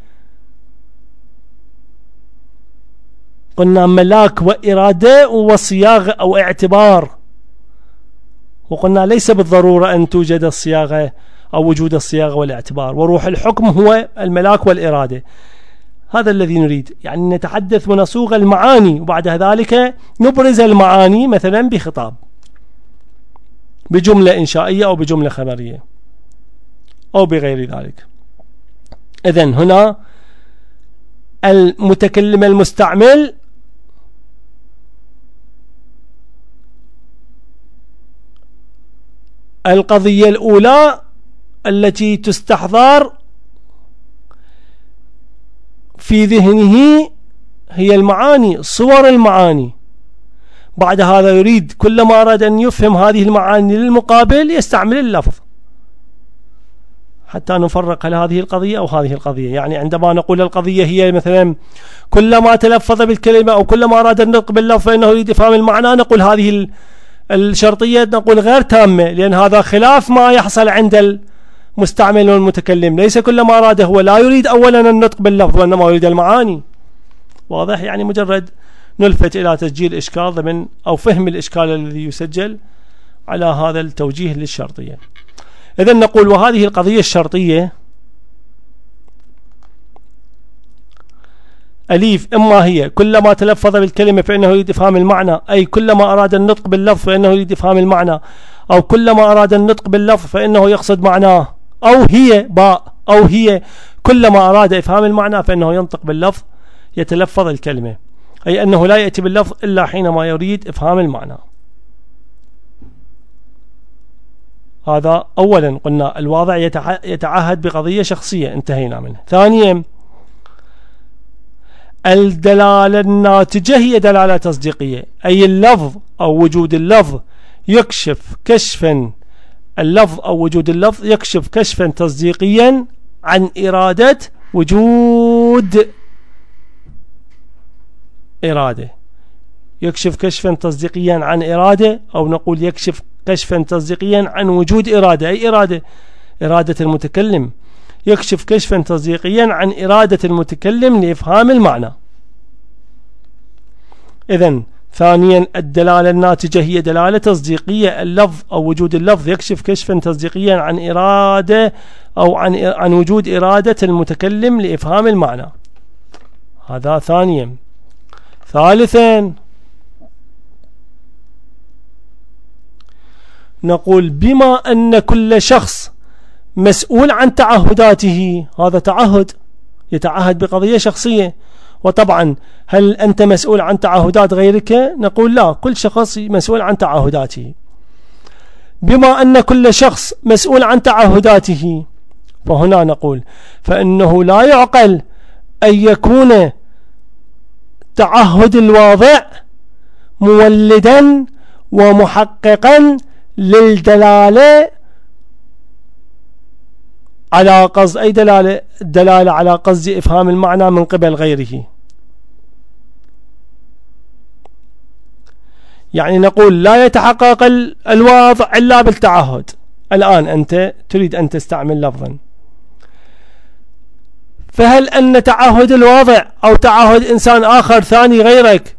قلنا ملاك وإرادة وصياغة أو اعتبار، وقلنا ليس بالضرورة أن توجد الصياغة أو وجود الصياغة والاعتبار، وروح الحكم هو الملاك والإرادة. هذا الذي نريد، يعني نتحدث ونصوغ المعاني وبعد ذلك نبرز المعاني مثلا بخطاب، بجملة إنشائية أو بجملة خبرية أو بغير ذلك. إذن هنا المتكلم المستعمل القضية الأولى التي تستحضر في ذهنه هي المعاني، صور المعاني. بعد هذا يريد كلما أراد أن يفهم هذه المعاني للمقابل يستعمل اللفظ حتى نفرق هل هذه القضية أو هذه القضية. يعني عندما نقول القضية هي مثلا كلما تلفظ بالكلمة أو كلما أراد النطق باللفظ فإنه يريد إفهام المعنى، نقول هذه الشرطية نقول غير تامة، لأن هذا خلاف ما يحصل عند المستعمل والمتكلم. ليس كلما أراد، هو لا يريد أولا النطق باللفظ وإنما يريد المعاني. واضح؟ يعني مجرد نلفت إلى تسجيل إشكال ضمن أو فهم الإشكال الذي يسجل على هذا التوجيه للشرطية. إذن نقول وهذه القضية الشرطية أليف إما هي كلما تلفظ بالكلمة فإنه يريد إفهام المعنى، أي كلما أراد النطق باللفظ فإنه يريد إفهام المعنى، أو كلما أراد النطق باللفظ فإنه يقصد معناه، أو هي باء، أو هي كلما أراد إفهام المعنى فإنه ينطق باللفظ يتلفظ الكلمة، أي أنه لا يأتي باللفظ إلا حينما يريد إفهام المعنى. هذا أولا قلنا الواضع يتعهد بقضية شخصية انتهينا منه. ثانيا الدلالة الناتجة هي دلالة تصديقية، أي اللفظ أو وجود اللفظ يكشف كشفا، اللفظ أو وجود اللفظ يكشف كشفا تصديقيا عن إرادة وجود إرادة، يكشف كشفا تصديقيا عن إرادة، أو نقول يكشف كشفا تصديقيا عن وجود إرادة، أي إرادة المتكلم، يكشف كشفا تصديقيا عن إرادة المتكلم لإفهام المعنى. إذن ثانيا الدلالة الناتجة هي دلالة تصديقية، اللفظ أو وجود اللفظ يكشف كشفا تصديقيا عن إرادة أو عن وجود إرادة المتكلم لإفهام المعنى. هذا ثانيا. ثالثا نقول بما أن كل شخص مسؤول عن تعهداته، هذا تعهد يتعهد بقضية شخصية، وطبعا هل أنت مسؤول عن تعهدات غيرك؟ نقول لا، كل شخص مسؤول عن تعهداته. بما أن كل شخص مسؤول عن تعهداته فهنا نقول فإنه لا يعقل أن يكون تعهد الواضع مولدا ومحققا للدلالة على قصد، أي دلالة على قصد إفهام المعنى من قبل غيره. يعني نقول لا يتحقق الواضع إلا بالتعهد. الآن أنت تريد أن تستعمل لفظا، فهل أن تعهد الواضع أو تعهد إنسان آخر ثاني غيرك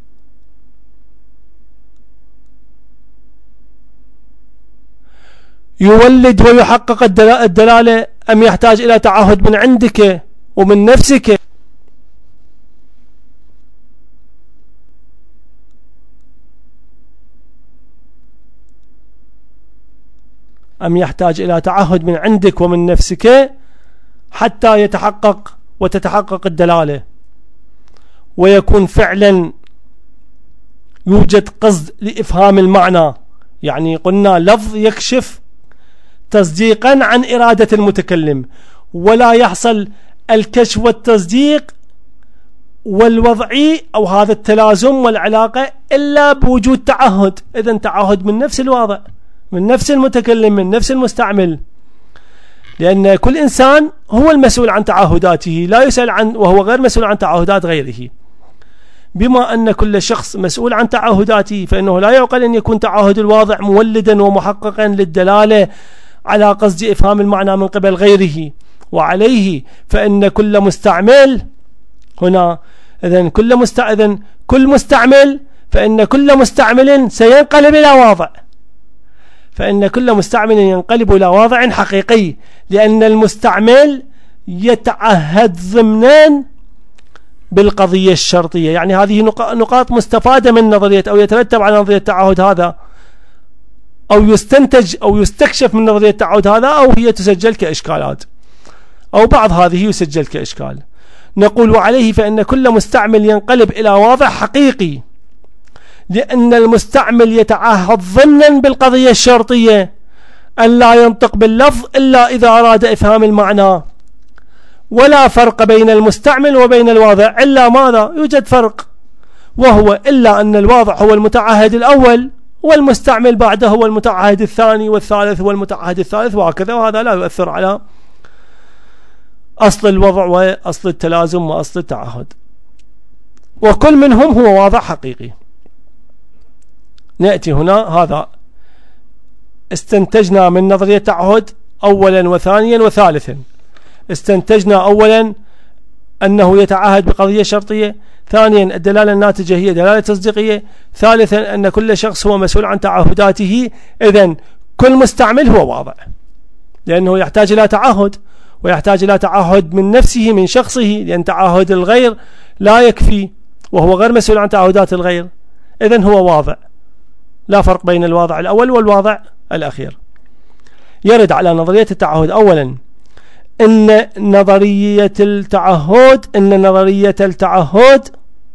يولد ويحقق الدلالة، أم يحتاج إلى تعهد من عندك ومن نفسك؟ أم يحتاج إلى تعهد من عندك ومن نفسك حتى يتحقق وتتحقق الدلالة ويكون فعلا يوجد قصد لإفهام المعنى؟ يعني قلنا لفظ يكشف تصديقا عن إرادة المتكلم، ولا يحصل الكشف والتصديق والوضعي أو هذا التلازم والعلاقة إلا بوجود تعهد. إذن تعهد من نفس الواضع، من نفس المتكلم، من نفس المستعمل، لأن كل إنسان هو المسؤول عن تعهداته، لا يسأل عن، وهو غير مسؤول عن تعهدات غيره. بما أن كل شخص مسؤول عن تعهداته فإنه لا يعقل أن يكون تعهد الواضع مولدا ومحققا للدلالة على قصد إفهام المعنى من قبل غيره. وعليه فإن كل مستعمل هنا، إذن كل مستعمل، فإن كل مستعمل سينقلب إلى واضع، فإن كل مستعمل ينقلب إلى واضع حقيقي، لأن المستعمل يتعهد ضمنا بالقضية الشرطية. يعني هذه نقاط مستفادة من نظرية أو يترتب على نظرية التعهد هذا، أو يستنتج أو يستكشف من نظرية التعهد هذا، أو هي تسجل كإشكالات، أو بعض هذه يسجل كإشكال. نقول وعليه فإن كل مستعمل ينقلب إلى واضع حقيقي، لأن المستعمل يتعهد ضمنا بالقضية الشرطية أن لا ينطق باللفظ إلا إذا أراد إفهام المعنى. ولا فرق بين المستعمل وبين الواضع إلا ماذا؟ يوجد فرق، وهو إلا أن الواضع هو المتعهد الأول، والمستعمل بعده هو المتعهد الثاني، والثالث هو المتعهد الثالث، وهكذا. وهذا لا يؤثر على أصل الوضع وأصل التلازم وأصل التعهد، وكل منهم هو واضع حقيقي. نأتي هنا، هذا استنتجنا من نظرية التعهد أولا وثانيا وثالثا. استنتجنا أولا أنه يتعهد بقضية شرطية، ثانيا الدلالة الناتجة هي دلالة تصديقية، ثالثا أن كل شخص هو مسؤول عن تعهداته. إذن كل مستعمل هو واضع، لأنه يحتاج إلى تعهد، ويحتاج إلى تعهد من نفسه من شخصه، لأن تعهد الغير لا يكفي، وهو غير مسؤول عن تعهدات الغير. إذن هو واضع، لا فرق بين الواضع الأول والواضع الأخير. يرد على نظرية التعهد أولا إن نظرية التعهد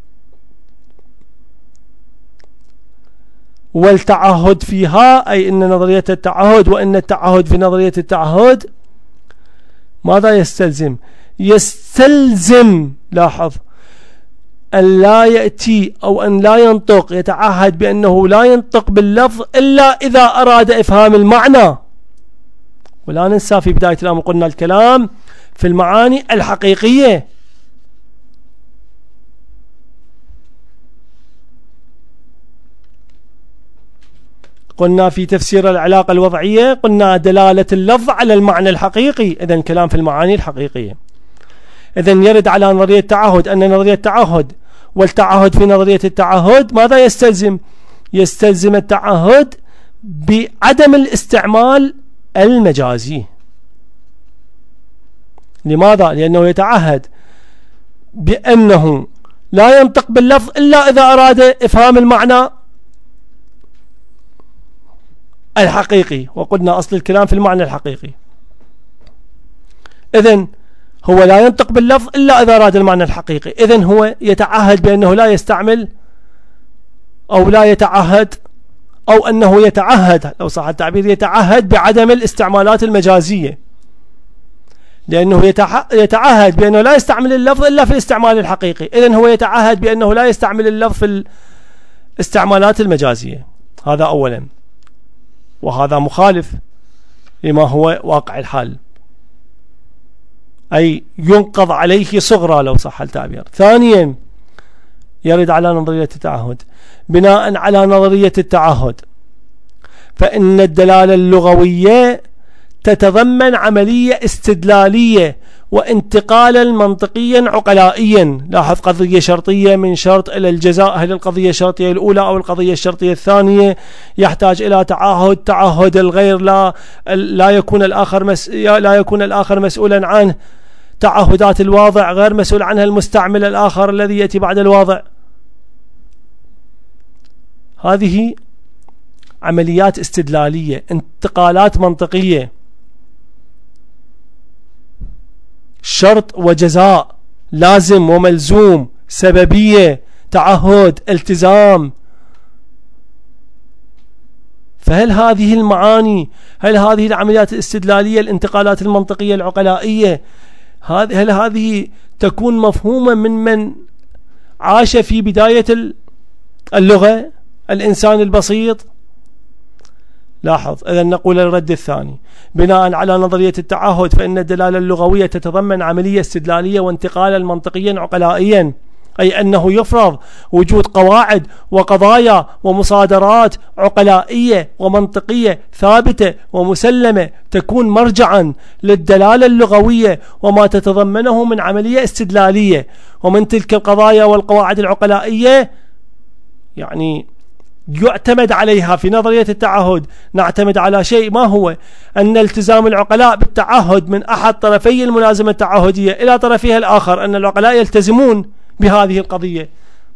والتعهد فيها، أي إن نظرية التعهد وإن التعهد في نظرية التعهد ماذا يستلزم؟ يستلزم، لاحظ، أن لا يأتي أو أن لا ينطق، يتعهد بأنه لا ينطق باللفظ إلا إذا أراد إفهام المعنى. ولا ننسى في بداية الأمر قلنا الكلام في المعاني الحقيقية. قلنا في تفسير العلاقة الوضعية، قلنا دلالة اللفظ على المعنى الحقيقي، إذن كلام في المعاني الحقيقية. إذن يرد على نظرية التعهد أن نظرية التعهد والتعهد في نظرية التعهد ماذا يستلزم؟ يستلزم التعهد بعدم الاستعمال المجازي. لماذا؟ لأنه يتعهد بأنه لا ينطق باللفظ إلا إذا أراد إفهام المعنى الحقيقي، وقلنا أصل الكلام في المعنى الحقيقي. إذن هو لا ينطق باللفظ إلا إذا أراد المعنى الحقيقي. إذن هو يتعهد بأنه لا يستعمل أو لا يتعهد، أو أنه يتعهد، لو صح التعبير، يتعهد بعدم الاستعمالات المجازية، لأنه يتعهد بأنه لا يستعمل اللفظ إلا في الاستعمال الحقيقي. إذن هو يتعهد بأنه لا يستعمل اللفظ في الاستعمالات المجازية. هذا أولا، وهذا مخالف لما هو واقع الحال، أي ينقض عليه صغرى لو صح التعبير. ثانيا يرد على نظرية التعهد بناء على نظرية التعهد، فإن الدلالة اللغوية تتضمن عملية استدلالية وانتقالا منطقيا عقلائيا. لاحظ، قضية شرطية من شرط إلى الجزاء، هل القضية الشرطية الأولى أو القضية الشرطية الثانية؟ يحتاج إلى تعهد الغير لا يكون الآخر مسؤولا عنه. تعهدات الواضع غير مسؤول عنها المستعمل الآخر الذي يأتي بعد الواضع. هذه عمليات استدلالية، انتقالات منطقية، شرط وجزاء، لازم وملزوم، سببية، تعهد، التزام. فهل هذه المعاني، هل هذه العمليات الاستدلالية، الانتقالات المنطقية العقلائية، هل هذه تكون مفهومة من عاش في بداية اللغة، الإنسان البسيط؟ لاحظ، إذا نقول الرد الثاني بناء على نظرية التعهد، فإن الدلالة اللغوية تتضمن عملية استدلالية وانتقالا منطقيا عقلائيا، أي أنه يفرض وجود قواعد وقضايا ومصادرات عقلائية ومنطقية ثابتة ومسلمة تكون مرجعا للدلالة اللغوية وما تتضمنه من عملية استدلالية. ومن تلك القضايا والقواعد العقلائية يعني يعتمد عليها في نظرية التعهد، نعتمد على شيء، ما هو؟ أن التزام العقلاء بالتعهد من أحد طرفي الملازمة التعهدية إلى طرفها الآخر، أن العقلاء يلتزمون بهذه القضية.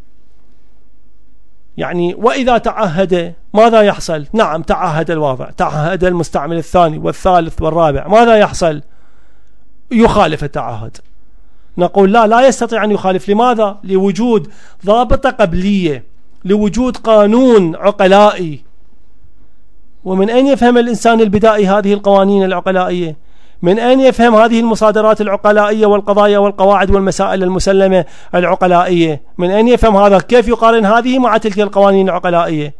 يعني وإذا تعهد ماذا يحصل؟ نعم تعهد الواضع، تعهد المستعمل الثاني والثالث والرابع، ماذا يحصل؟ يخالف التعهد. نقول لا يستطيع أن يخالف. لماذا؟ لوجود ضابطة قبلية، لوجود قانون عقلائي. ومن أين يفهم الإنسان البدائي هذه القوانين العقلائية؟ من أين يفهم هذه المصادرات العقلائية والقضايا والقواعد والمسائل المسلمة العقلائية؟ من أين يفهم هذا؟ كيف يقارن هذه مع تلك القوانين العقلائية؟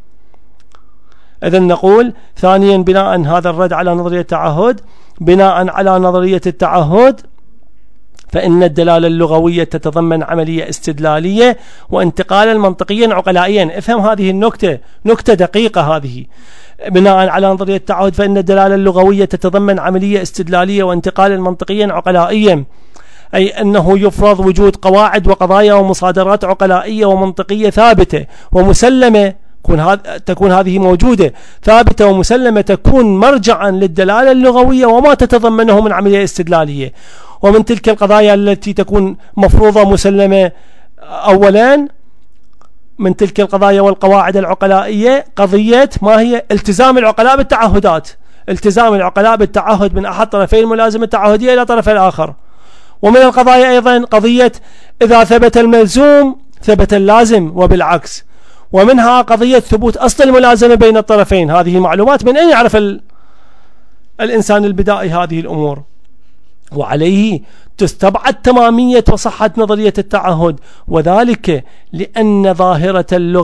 إذن نقول ثانيا بناء هذا الرد على نظرية التعهد، بناء على نظرية التعهد فإن الدلالة اللغوية تتضمن عملية استدلالية وانتقالا منطقيا عقلائيا. افهم هذه النكتة، نكتة دقيقة هذه. بناء على نظرية التعهد فإن الدلالة اللغوية تتضمن عملية استدلالية وانتقالا منطقيا عقلائيا، أي أنه يفرض وجود قواعد وقضايا ومصادرات عقلائية ومنطقية ثابتة ومسلمة، تكون هذه موجودة ثابتة ومسلمة، تكون مرجعا للدلالة اللغوية وما تتضمنه من عملية استدلالية. ومن تلك القضايا التي تكون مفروضة مسلمة، أولا من تلك القضايا والقواعد العقلائية قضية ما هي؟ التزام العقلاء بالتعهدات، التزام العقلاء بالتعهد من أحد طرفي الملازمة التعهدية إلى طرف الآخر. ومن القضايا أيضا قضية إذا ثبت الملزوم ثبت اللازم وبالعكس. ومنها قضية ثبوت أصل الملازمة بين الطرفين. هذه المعلومات من أين يعرف الإنسان البدائي هذه الأمور؟ وعليه تستبعد تمامية وصحة نظرية التعهد، وذلك لأن ظاهرة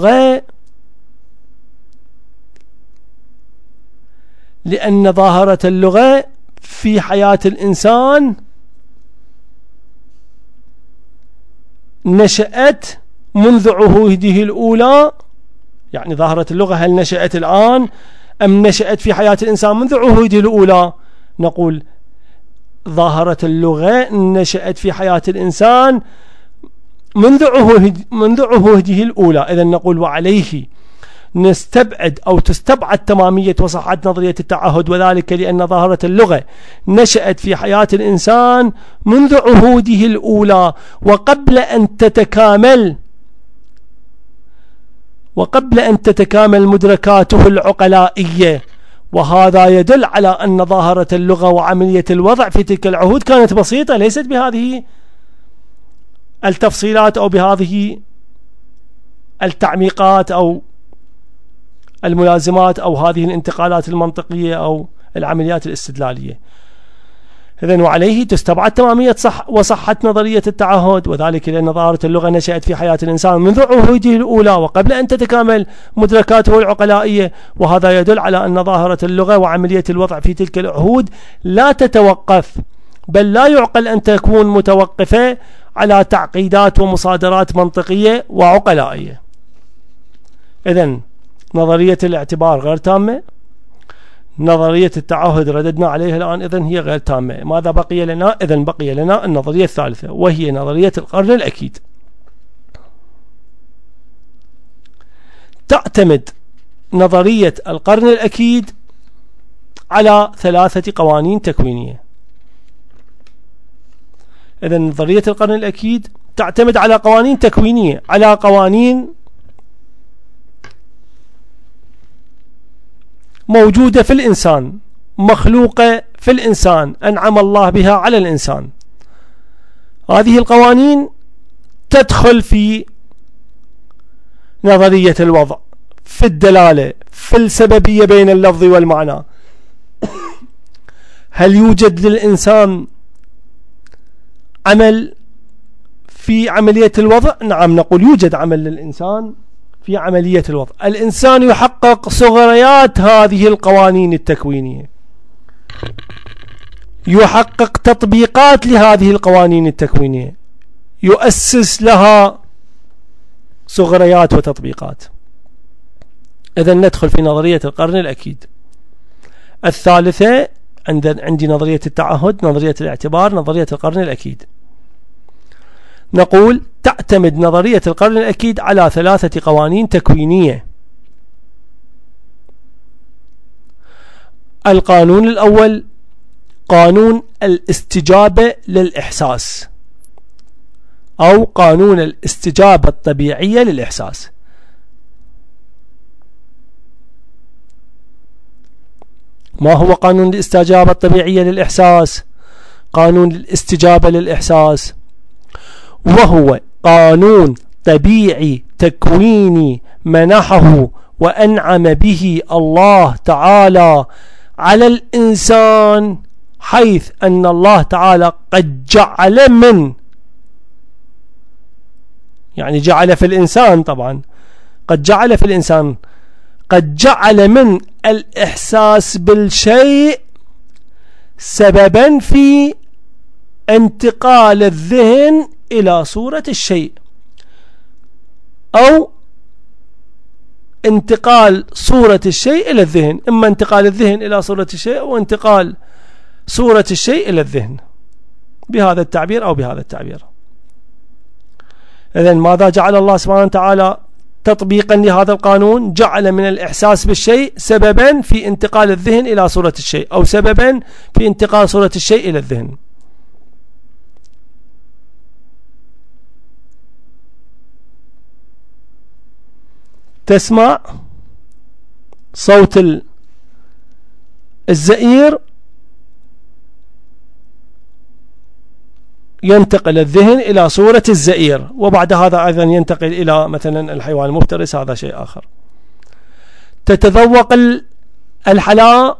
اللغة في حياة الإنسان نشأت منذ عهوده الأولى. يعني ظاهرة اللغة هل نشأت الآن أم نشأت في حياة الإنسان منذ عهوده الأولى؟ نقول ظاهرة اللغة نشأت في حياة الإنسان منذ عهوده الأولى. إذن نقول وعليه نستبعد أو تستبعد تمامية وصحة نظرية التعهد، وذلك لأن ظاهرة اللغة نشأت في حياة الإنسان منذ عهوده الأولى وقبل أن تتكامل مدركاته العقلائية. وهذا يدل على أن ظاهرة اللغة وعملية الوضع في تلك العهود كانت بسيطة، ليست بهذه التفصيلات أو بهذه التعميقات أو الملازمات أو هذه الانتقالات المنطقية أو العمليات الاستدلالية. إذن وعليه تستبعد تمامية وصحة نظرية التعهد، وذلك لأن ظاهرة اللغة نشأت في حياة الإنسان منذ عهوده الأولى وقبل أن تتكامل مدركاته العقلائية. وهذا يدل على أن ظاهرة اللغة وعملية الوضع في تلك العهود لا تتوقف، بل لا يعقل أن تكون متوقفة على تعقيدات ومصادرات منطقية وعقلائية. إذن نظرية الاعتبار غير تامة، نظرية التعهد رددنا عليها الآن، إذن هي غير تامة. ماذا بقي لنا؟ إذن بقي لنا النظرية الثالثة، وهي نظرية القرن الأكيد. تعتمد نظرية القرن الأكيد على 3 قوانين تكوينية. إذن نظرية القرن الأكيد تعتمد على قوانين تكوينية، على قوانين موجودة في الإنسان، مخلوقة في الإنسان، أنعم الله بها على الإنسان. هذه القوانين تدخل في نظرية الوضع، في الدلالة، في السببية بين اللفظ والمعنى. هل يوجد للإنسان عمل في عملية الوضع؟ نعم، نقول يوجد عمل للإنسان في عملية الوضع. الإنسان يحقق صغريات هذه القوانين التكوينية، يحقق تطبيقات لهذه القوانين التكوينية، يؤسس لها صغريات وتطبيقات. إذن ندخل في نظرية القرن الأكيد. الثالثة عندي نظرية التعهد، نظرية الاعتبار، نظرية القرن الأكيد. نقول تعتمد نظرية القرن الأكيد على 3 قوانين تكوينية. القانون الأول قانون الاستجابة للإحساس. أو قانون الاستجابة الطبيعية للإحساس. ما هو قانون الاستجابة الطبيعية للإحساس؟ قانون الاستجابة للإحساس وهو قانون طبيعي تكويني منحه وأنعم به الله تعالى على الإنسان، حيث أن الله تعالى قد جعل من، يعني جعل في الإنسان، طبعا قد جعل في الإنسان، قد جعل من الإحساس بالشيء سببا في انتقال الذهن إلى صورة الشيء، أو انتقال صورة الشيء إلى الذهن، إما انتقال الذهن إلى صورة الشيء أو انتقال صورة الشيء إلى الذهن، بهذا التعبير أو بهذا التعبير. إذن ماذا جعل الله سبحانه وتعالى تطبيقا لهذا القانون؟ جعل من الإحساس بالشيء سببا في انتقال الذهن إلى صورة الشيء، أو سببا في انتقال صورة الشيء إلى الذهن. تسمع صوت الزئير ينتقل الذهن إلى صورة الزئير، وبعد هذا أيضا ينتقل إلى مثلا الحيوان المفترس، هذا شيء آخر. تتذوق الحلاوة،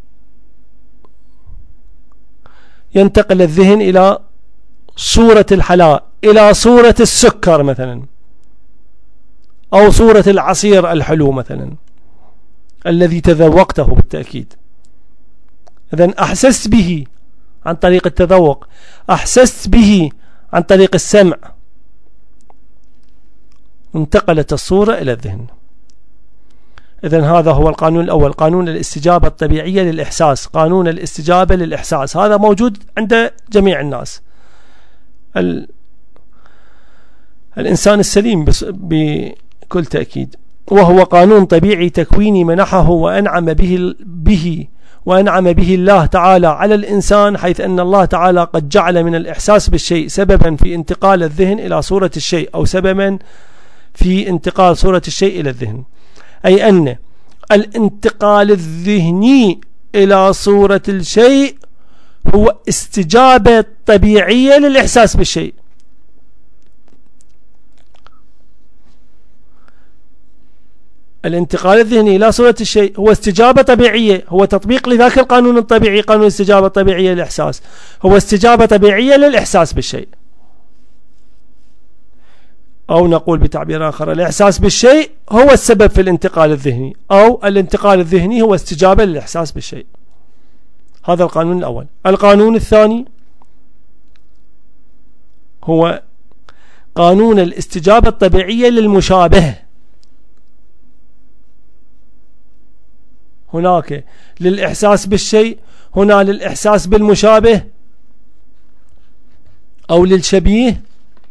ينتقل الذهن إلى صورة الحلاوة، إلى صورة السكر مثلا، أو صورة العصير الحلو مثلا الذي تذوقته بالتأكيد. إذن أحسست به عن طريق التذوق، أحسست به عن طريق السمع، انتقلت الصورة إلى الذهن. إذن هذا هو القانون الأول، قانون الاستجابة الطبيعية للإحساس. قانون الاستجابة للإحساس هذا موجود عند جميع الناس، الإنسان السليم بكل تأكيد، وهو قانون طبيعي تكويني منحه وأنعم به الله تعالى على الإنسان، حيث أن الله تعالى قد جعل من الإحساس بالشيء سببا في انتقال الذهن إلى صورة الشيء، أو سببا في انتقال صورة الشيء إلى الذهن، أي أن الانتقال الذهني إلى صورة الشيء هو استجابة طبيعية للإحساس بالشيء. الانتقال الذهني إلى صورة الشيء هو استجابة طبيعية، هو تطبيق لذاك القانون الطبيعي، قانون الاستجابة الطبيعية للإحساس، هو استجابة طبيعية للإحساس بالشيء، أو نقول بتعبير آخر الإحساس بالشيء هو السبب في الانتقال الذهني، أو الانتقال الذهني هو استجابة للإحساس بالشيء. هذا القانون الأول. القانون الثاني هو قانون الاستجابة الطبيعية للمشابه. هناك للإحساس بالشيء، هنا للإحساس بالمشابه أو للشبيه،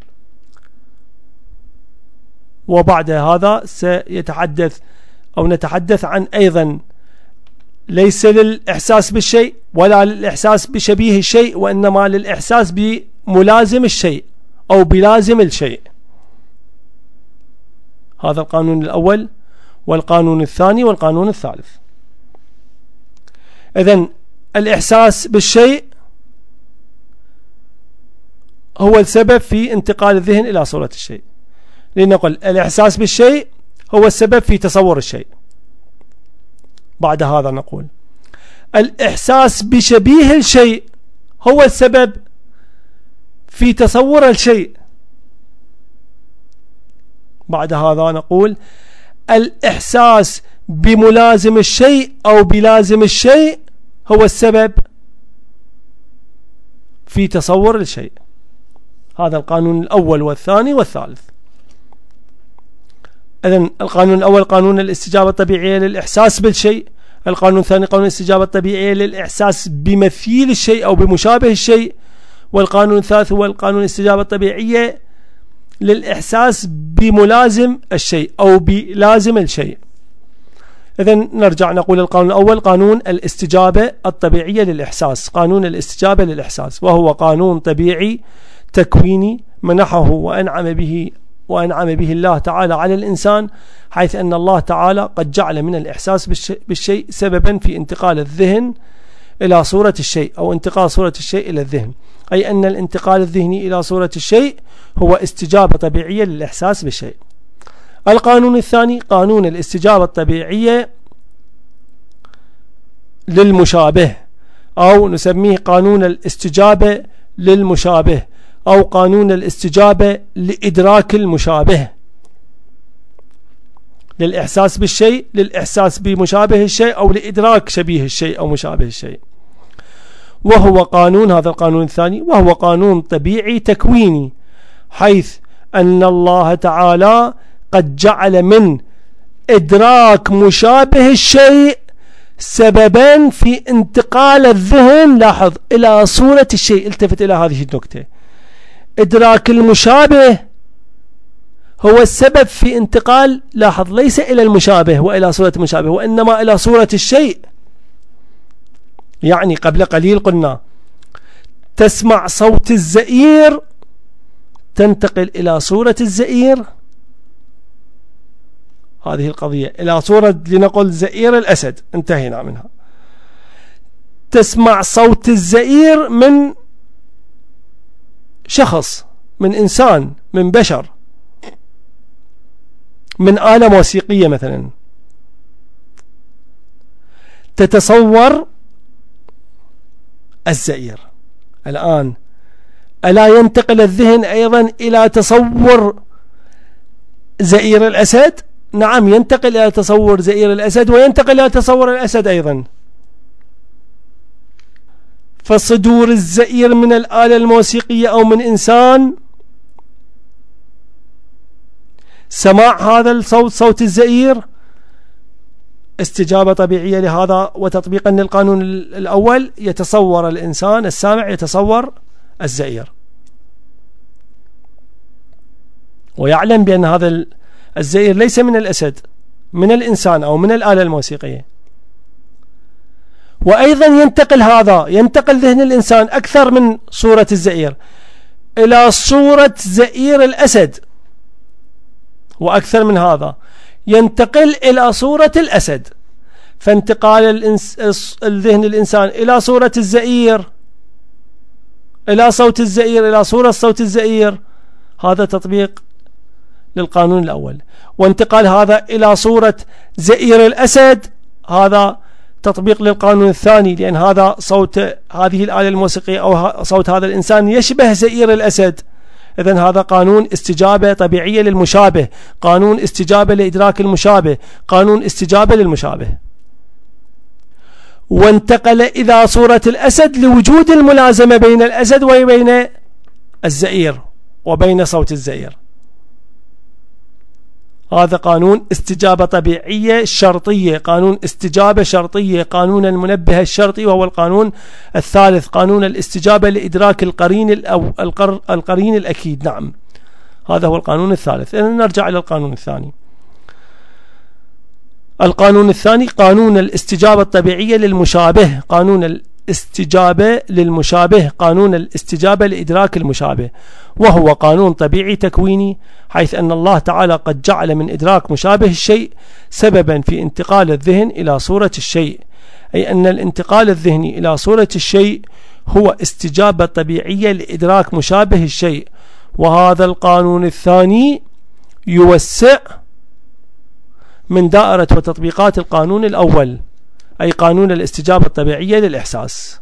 وبعد هذا سيتحدث أو نتحدث عن أيضا ليس للإحساس بالشيء ولا للإحساس بشبيه الشيء، وإنما للإحساس بملازم الشيء أو بلازم الشيء. هذا القانون الأول والقانون الثاني والقانون الثالث. إذن الإحساس بالشيء هو السبب في انتقال الذهن إلى صورة الشيء، لنقل الإحساس بالشيء هو السبب في تصور الشيء. بعد هذا نقول الإحساس بشبيه الشيء هو السبب في تصور الشيء. بعد هذا نقول الإحساس بملازم الشيء أو بلازم الشيء هو السبب في تصور الشيء. هذا القانون الأول والثاني والثالث. إذن القانون الأول قانون الاستجابة الطبيعية للإحساس بالشيء، القانون الثاني قانون الاستجابة الطبيعية للإحساس بمثيل الشيء أو بمشابه الشيء، والقانون الثالث هو القانون الاستجابة الطبيعية للإحساس بملازم الشيء أو بلازم الشيء. إذن نرجع نقول القانون الأول قانون الاستجابة الطبيعية للإحساس، قانون الاستجابة للإحساس، وهو قانون طبيعي تكويني منحه وأنعم به الله تعالى على الإنسان، حيث أن الله تعالى قد جعل من الإحساس بالشيء سببا في انتقال الذهن إلى صورة الشيء، أو انتقال صورة الشيء إلى الذهن، أي أن الانتقال الذهني إلى صورة الشيء هو استجابة طبيعية للإحساس بالشيء. القانون الثاني قانون الاستجابة الطبيعية للمشابه، أو نسميه قانون الاستجابة للمشابه، أو قانون الاستجابة لإدراك المشابه، للإحساس بالشيء، للإحساس بمشابه الشيء، أو لإدراك شبيه الشيء أو مشابه الشيء. وهو قانون، هذا القانون الثاني، وهو قانون طبيعي تكويني، حيث أن الله تعالى قد جعل من إدراك مشابه الشيء سببا في انتقال الذهن، لاحظ، إلى صورة الشيء. التفت إلى هذه النقطة، إدراك المشابه هو السبب في انتقال، لاحظ، ليس إلى المشابه وإلى صورة المشابه، وإنما إلى صورة الشيء. يعني قبل قليل قلنا تسمع صوت الزئير تنتقل إلى صورة الزئير، هذه القضية، إلى صورة لنقل زئير الأسد، انتهينا منها. تسمع صوت الزئير من شخص، من إنسان، من بشر، من آلة موسيقية مثلا، تتصور الزئير. الآن ألا ينتقل الذهن أيضا إلى تصور زئير الأسد؟ نعم، ينتقل إلى تصور زئير الأسد، وينتقل إلى تصور الأسد أيضا. فصدور الزئير من الآلة الموسيقية أو من إنسان، سماع هذا الصوت، صوت الزئير، استجابة طبيعية لهذا، وتطبيقا للقانون الأول يتصور الإنسان السامع يتصور الزئير، ويعلم بأن هذا الزئير ليس من الأسد، من الإنسان أو من الآلة الموسيقية. وأيضا ينتقل ذهن الإنسان أكثر من صورة الزئير إلى صورة زئير الأسد، وأكثر من هذا ينتقل إلى صورة الأسد. فانتقال الذهن الإنسان إلى صورة الزئير، إلى صوت الزئير، إلى صورة صوت الزئير، هذا تطبيق للقانون الأول. وانتقال هذا إلى صورة زئير الأسد، هذا تطبيق للقانون الثاني، لأن هذا صوت هذه الآلة الموسيقية أو صوت هذا الإنسان يشبه زئير الأسد. إذن هذا قانون استجابة طبيعية للمشابه، قانون استجابة لإدراك المشابه، قانون استجابة للمشابه. وانتقل إلى صورة الأسد لوجود الملازمة بين الأسد وبين الزئير وبين صوت الزئير. هذا قانون استجابة طبيعية شرطية، قانون استجابة شرطية، قانون المنبه الشرطي، وهو القانون الثالث، قانون الاستجابة لإدراك القرين الأكيد. نعم، هذا هو القانون الثالث. إذن نرجع إلى القانون الثاني. القانون الثاني قانون الاستجابة الطبيعية للمشابه، قانون الاستجابة للمشابه، قانون الاستجابة لإدراك المشابه، وهو قانون طبيعي تكويني، حيث أن الله تعالى قد جعل من إدراك مشابه الشيء سببا في انتقال الذهن إلى صورة الشيء، أي أن الانتقال الذهني إلى صورة الشيء هو استجابة طبيعية لإدراك مشابه الشيء. وهذا القانون الثاني يوسع من دائرة وتطبيقات القانون الأول، أي قانون الاستجابة الطبيعية للإحساس.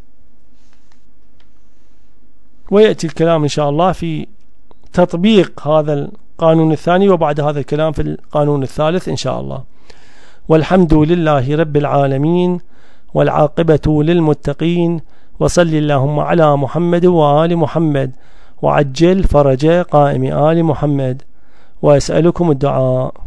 ويأتي الكلام إن شاء الله في تطبيق هذا القانون الثاني، وبعد هذا الكلام في القانون الثالث إن شاء الله. والحمد لله رب العالمين، والعاقبة للمتقين، وصل اللهم على محمد وآل محمد، وعجل فرج قائم آل محمد، وأسألكم الدعاء.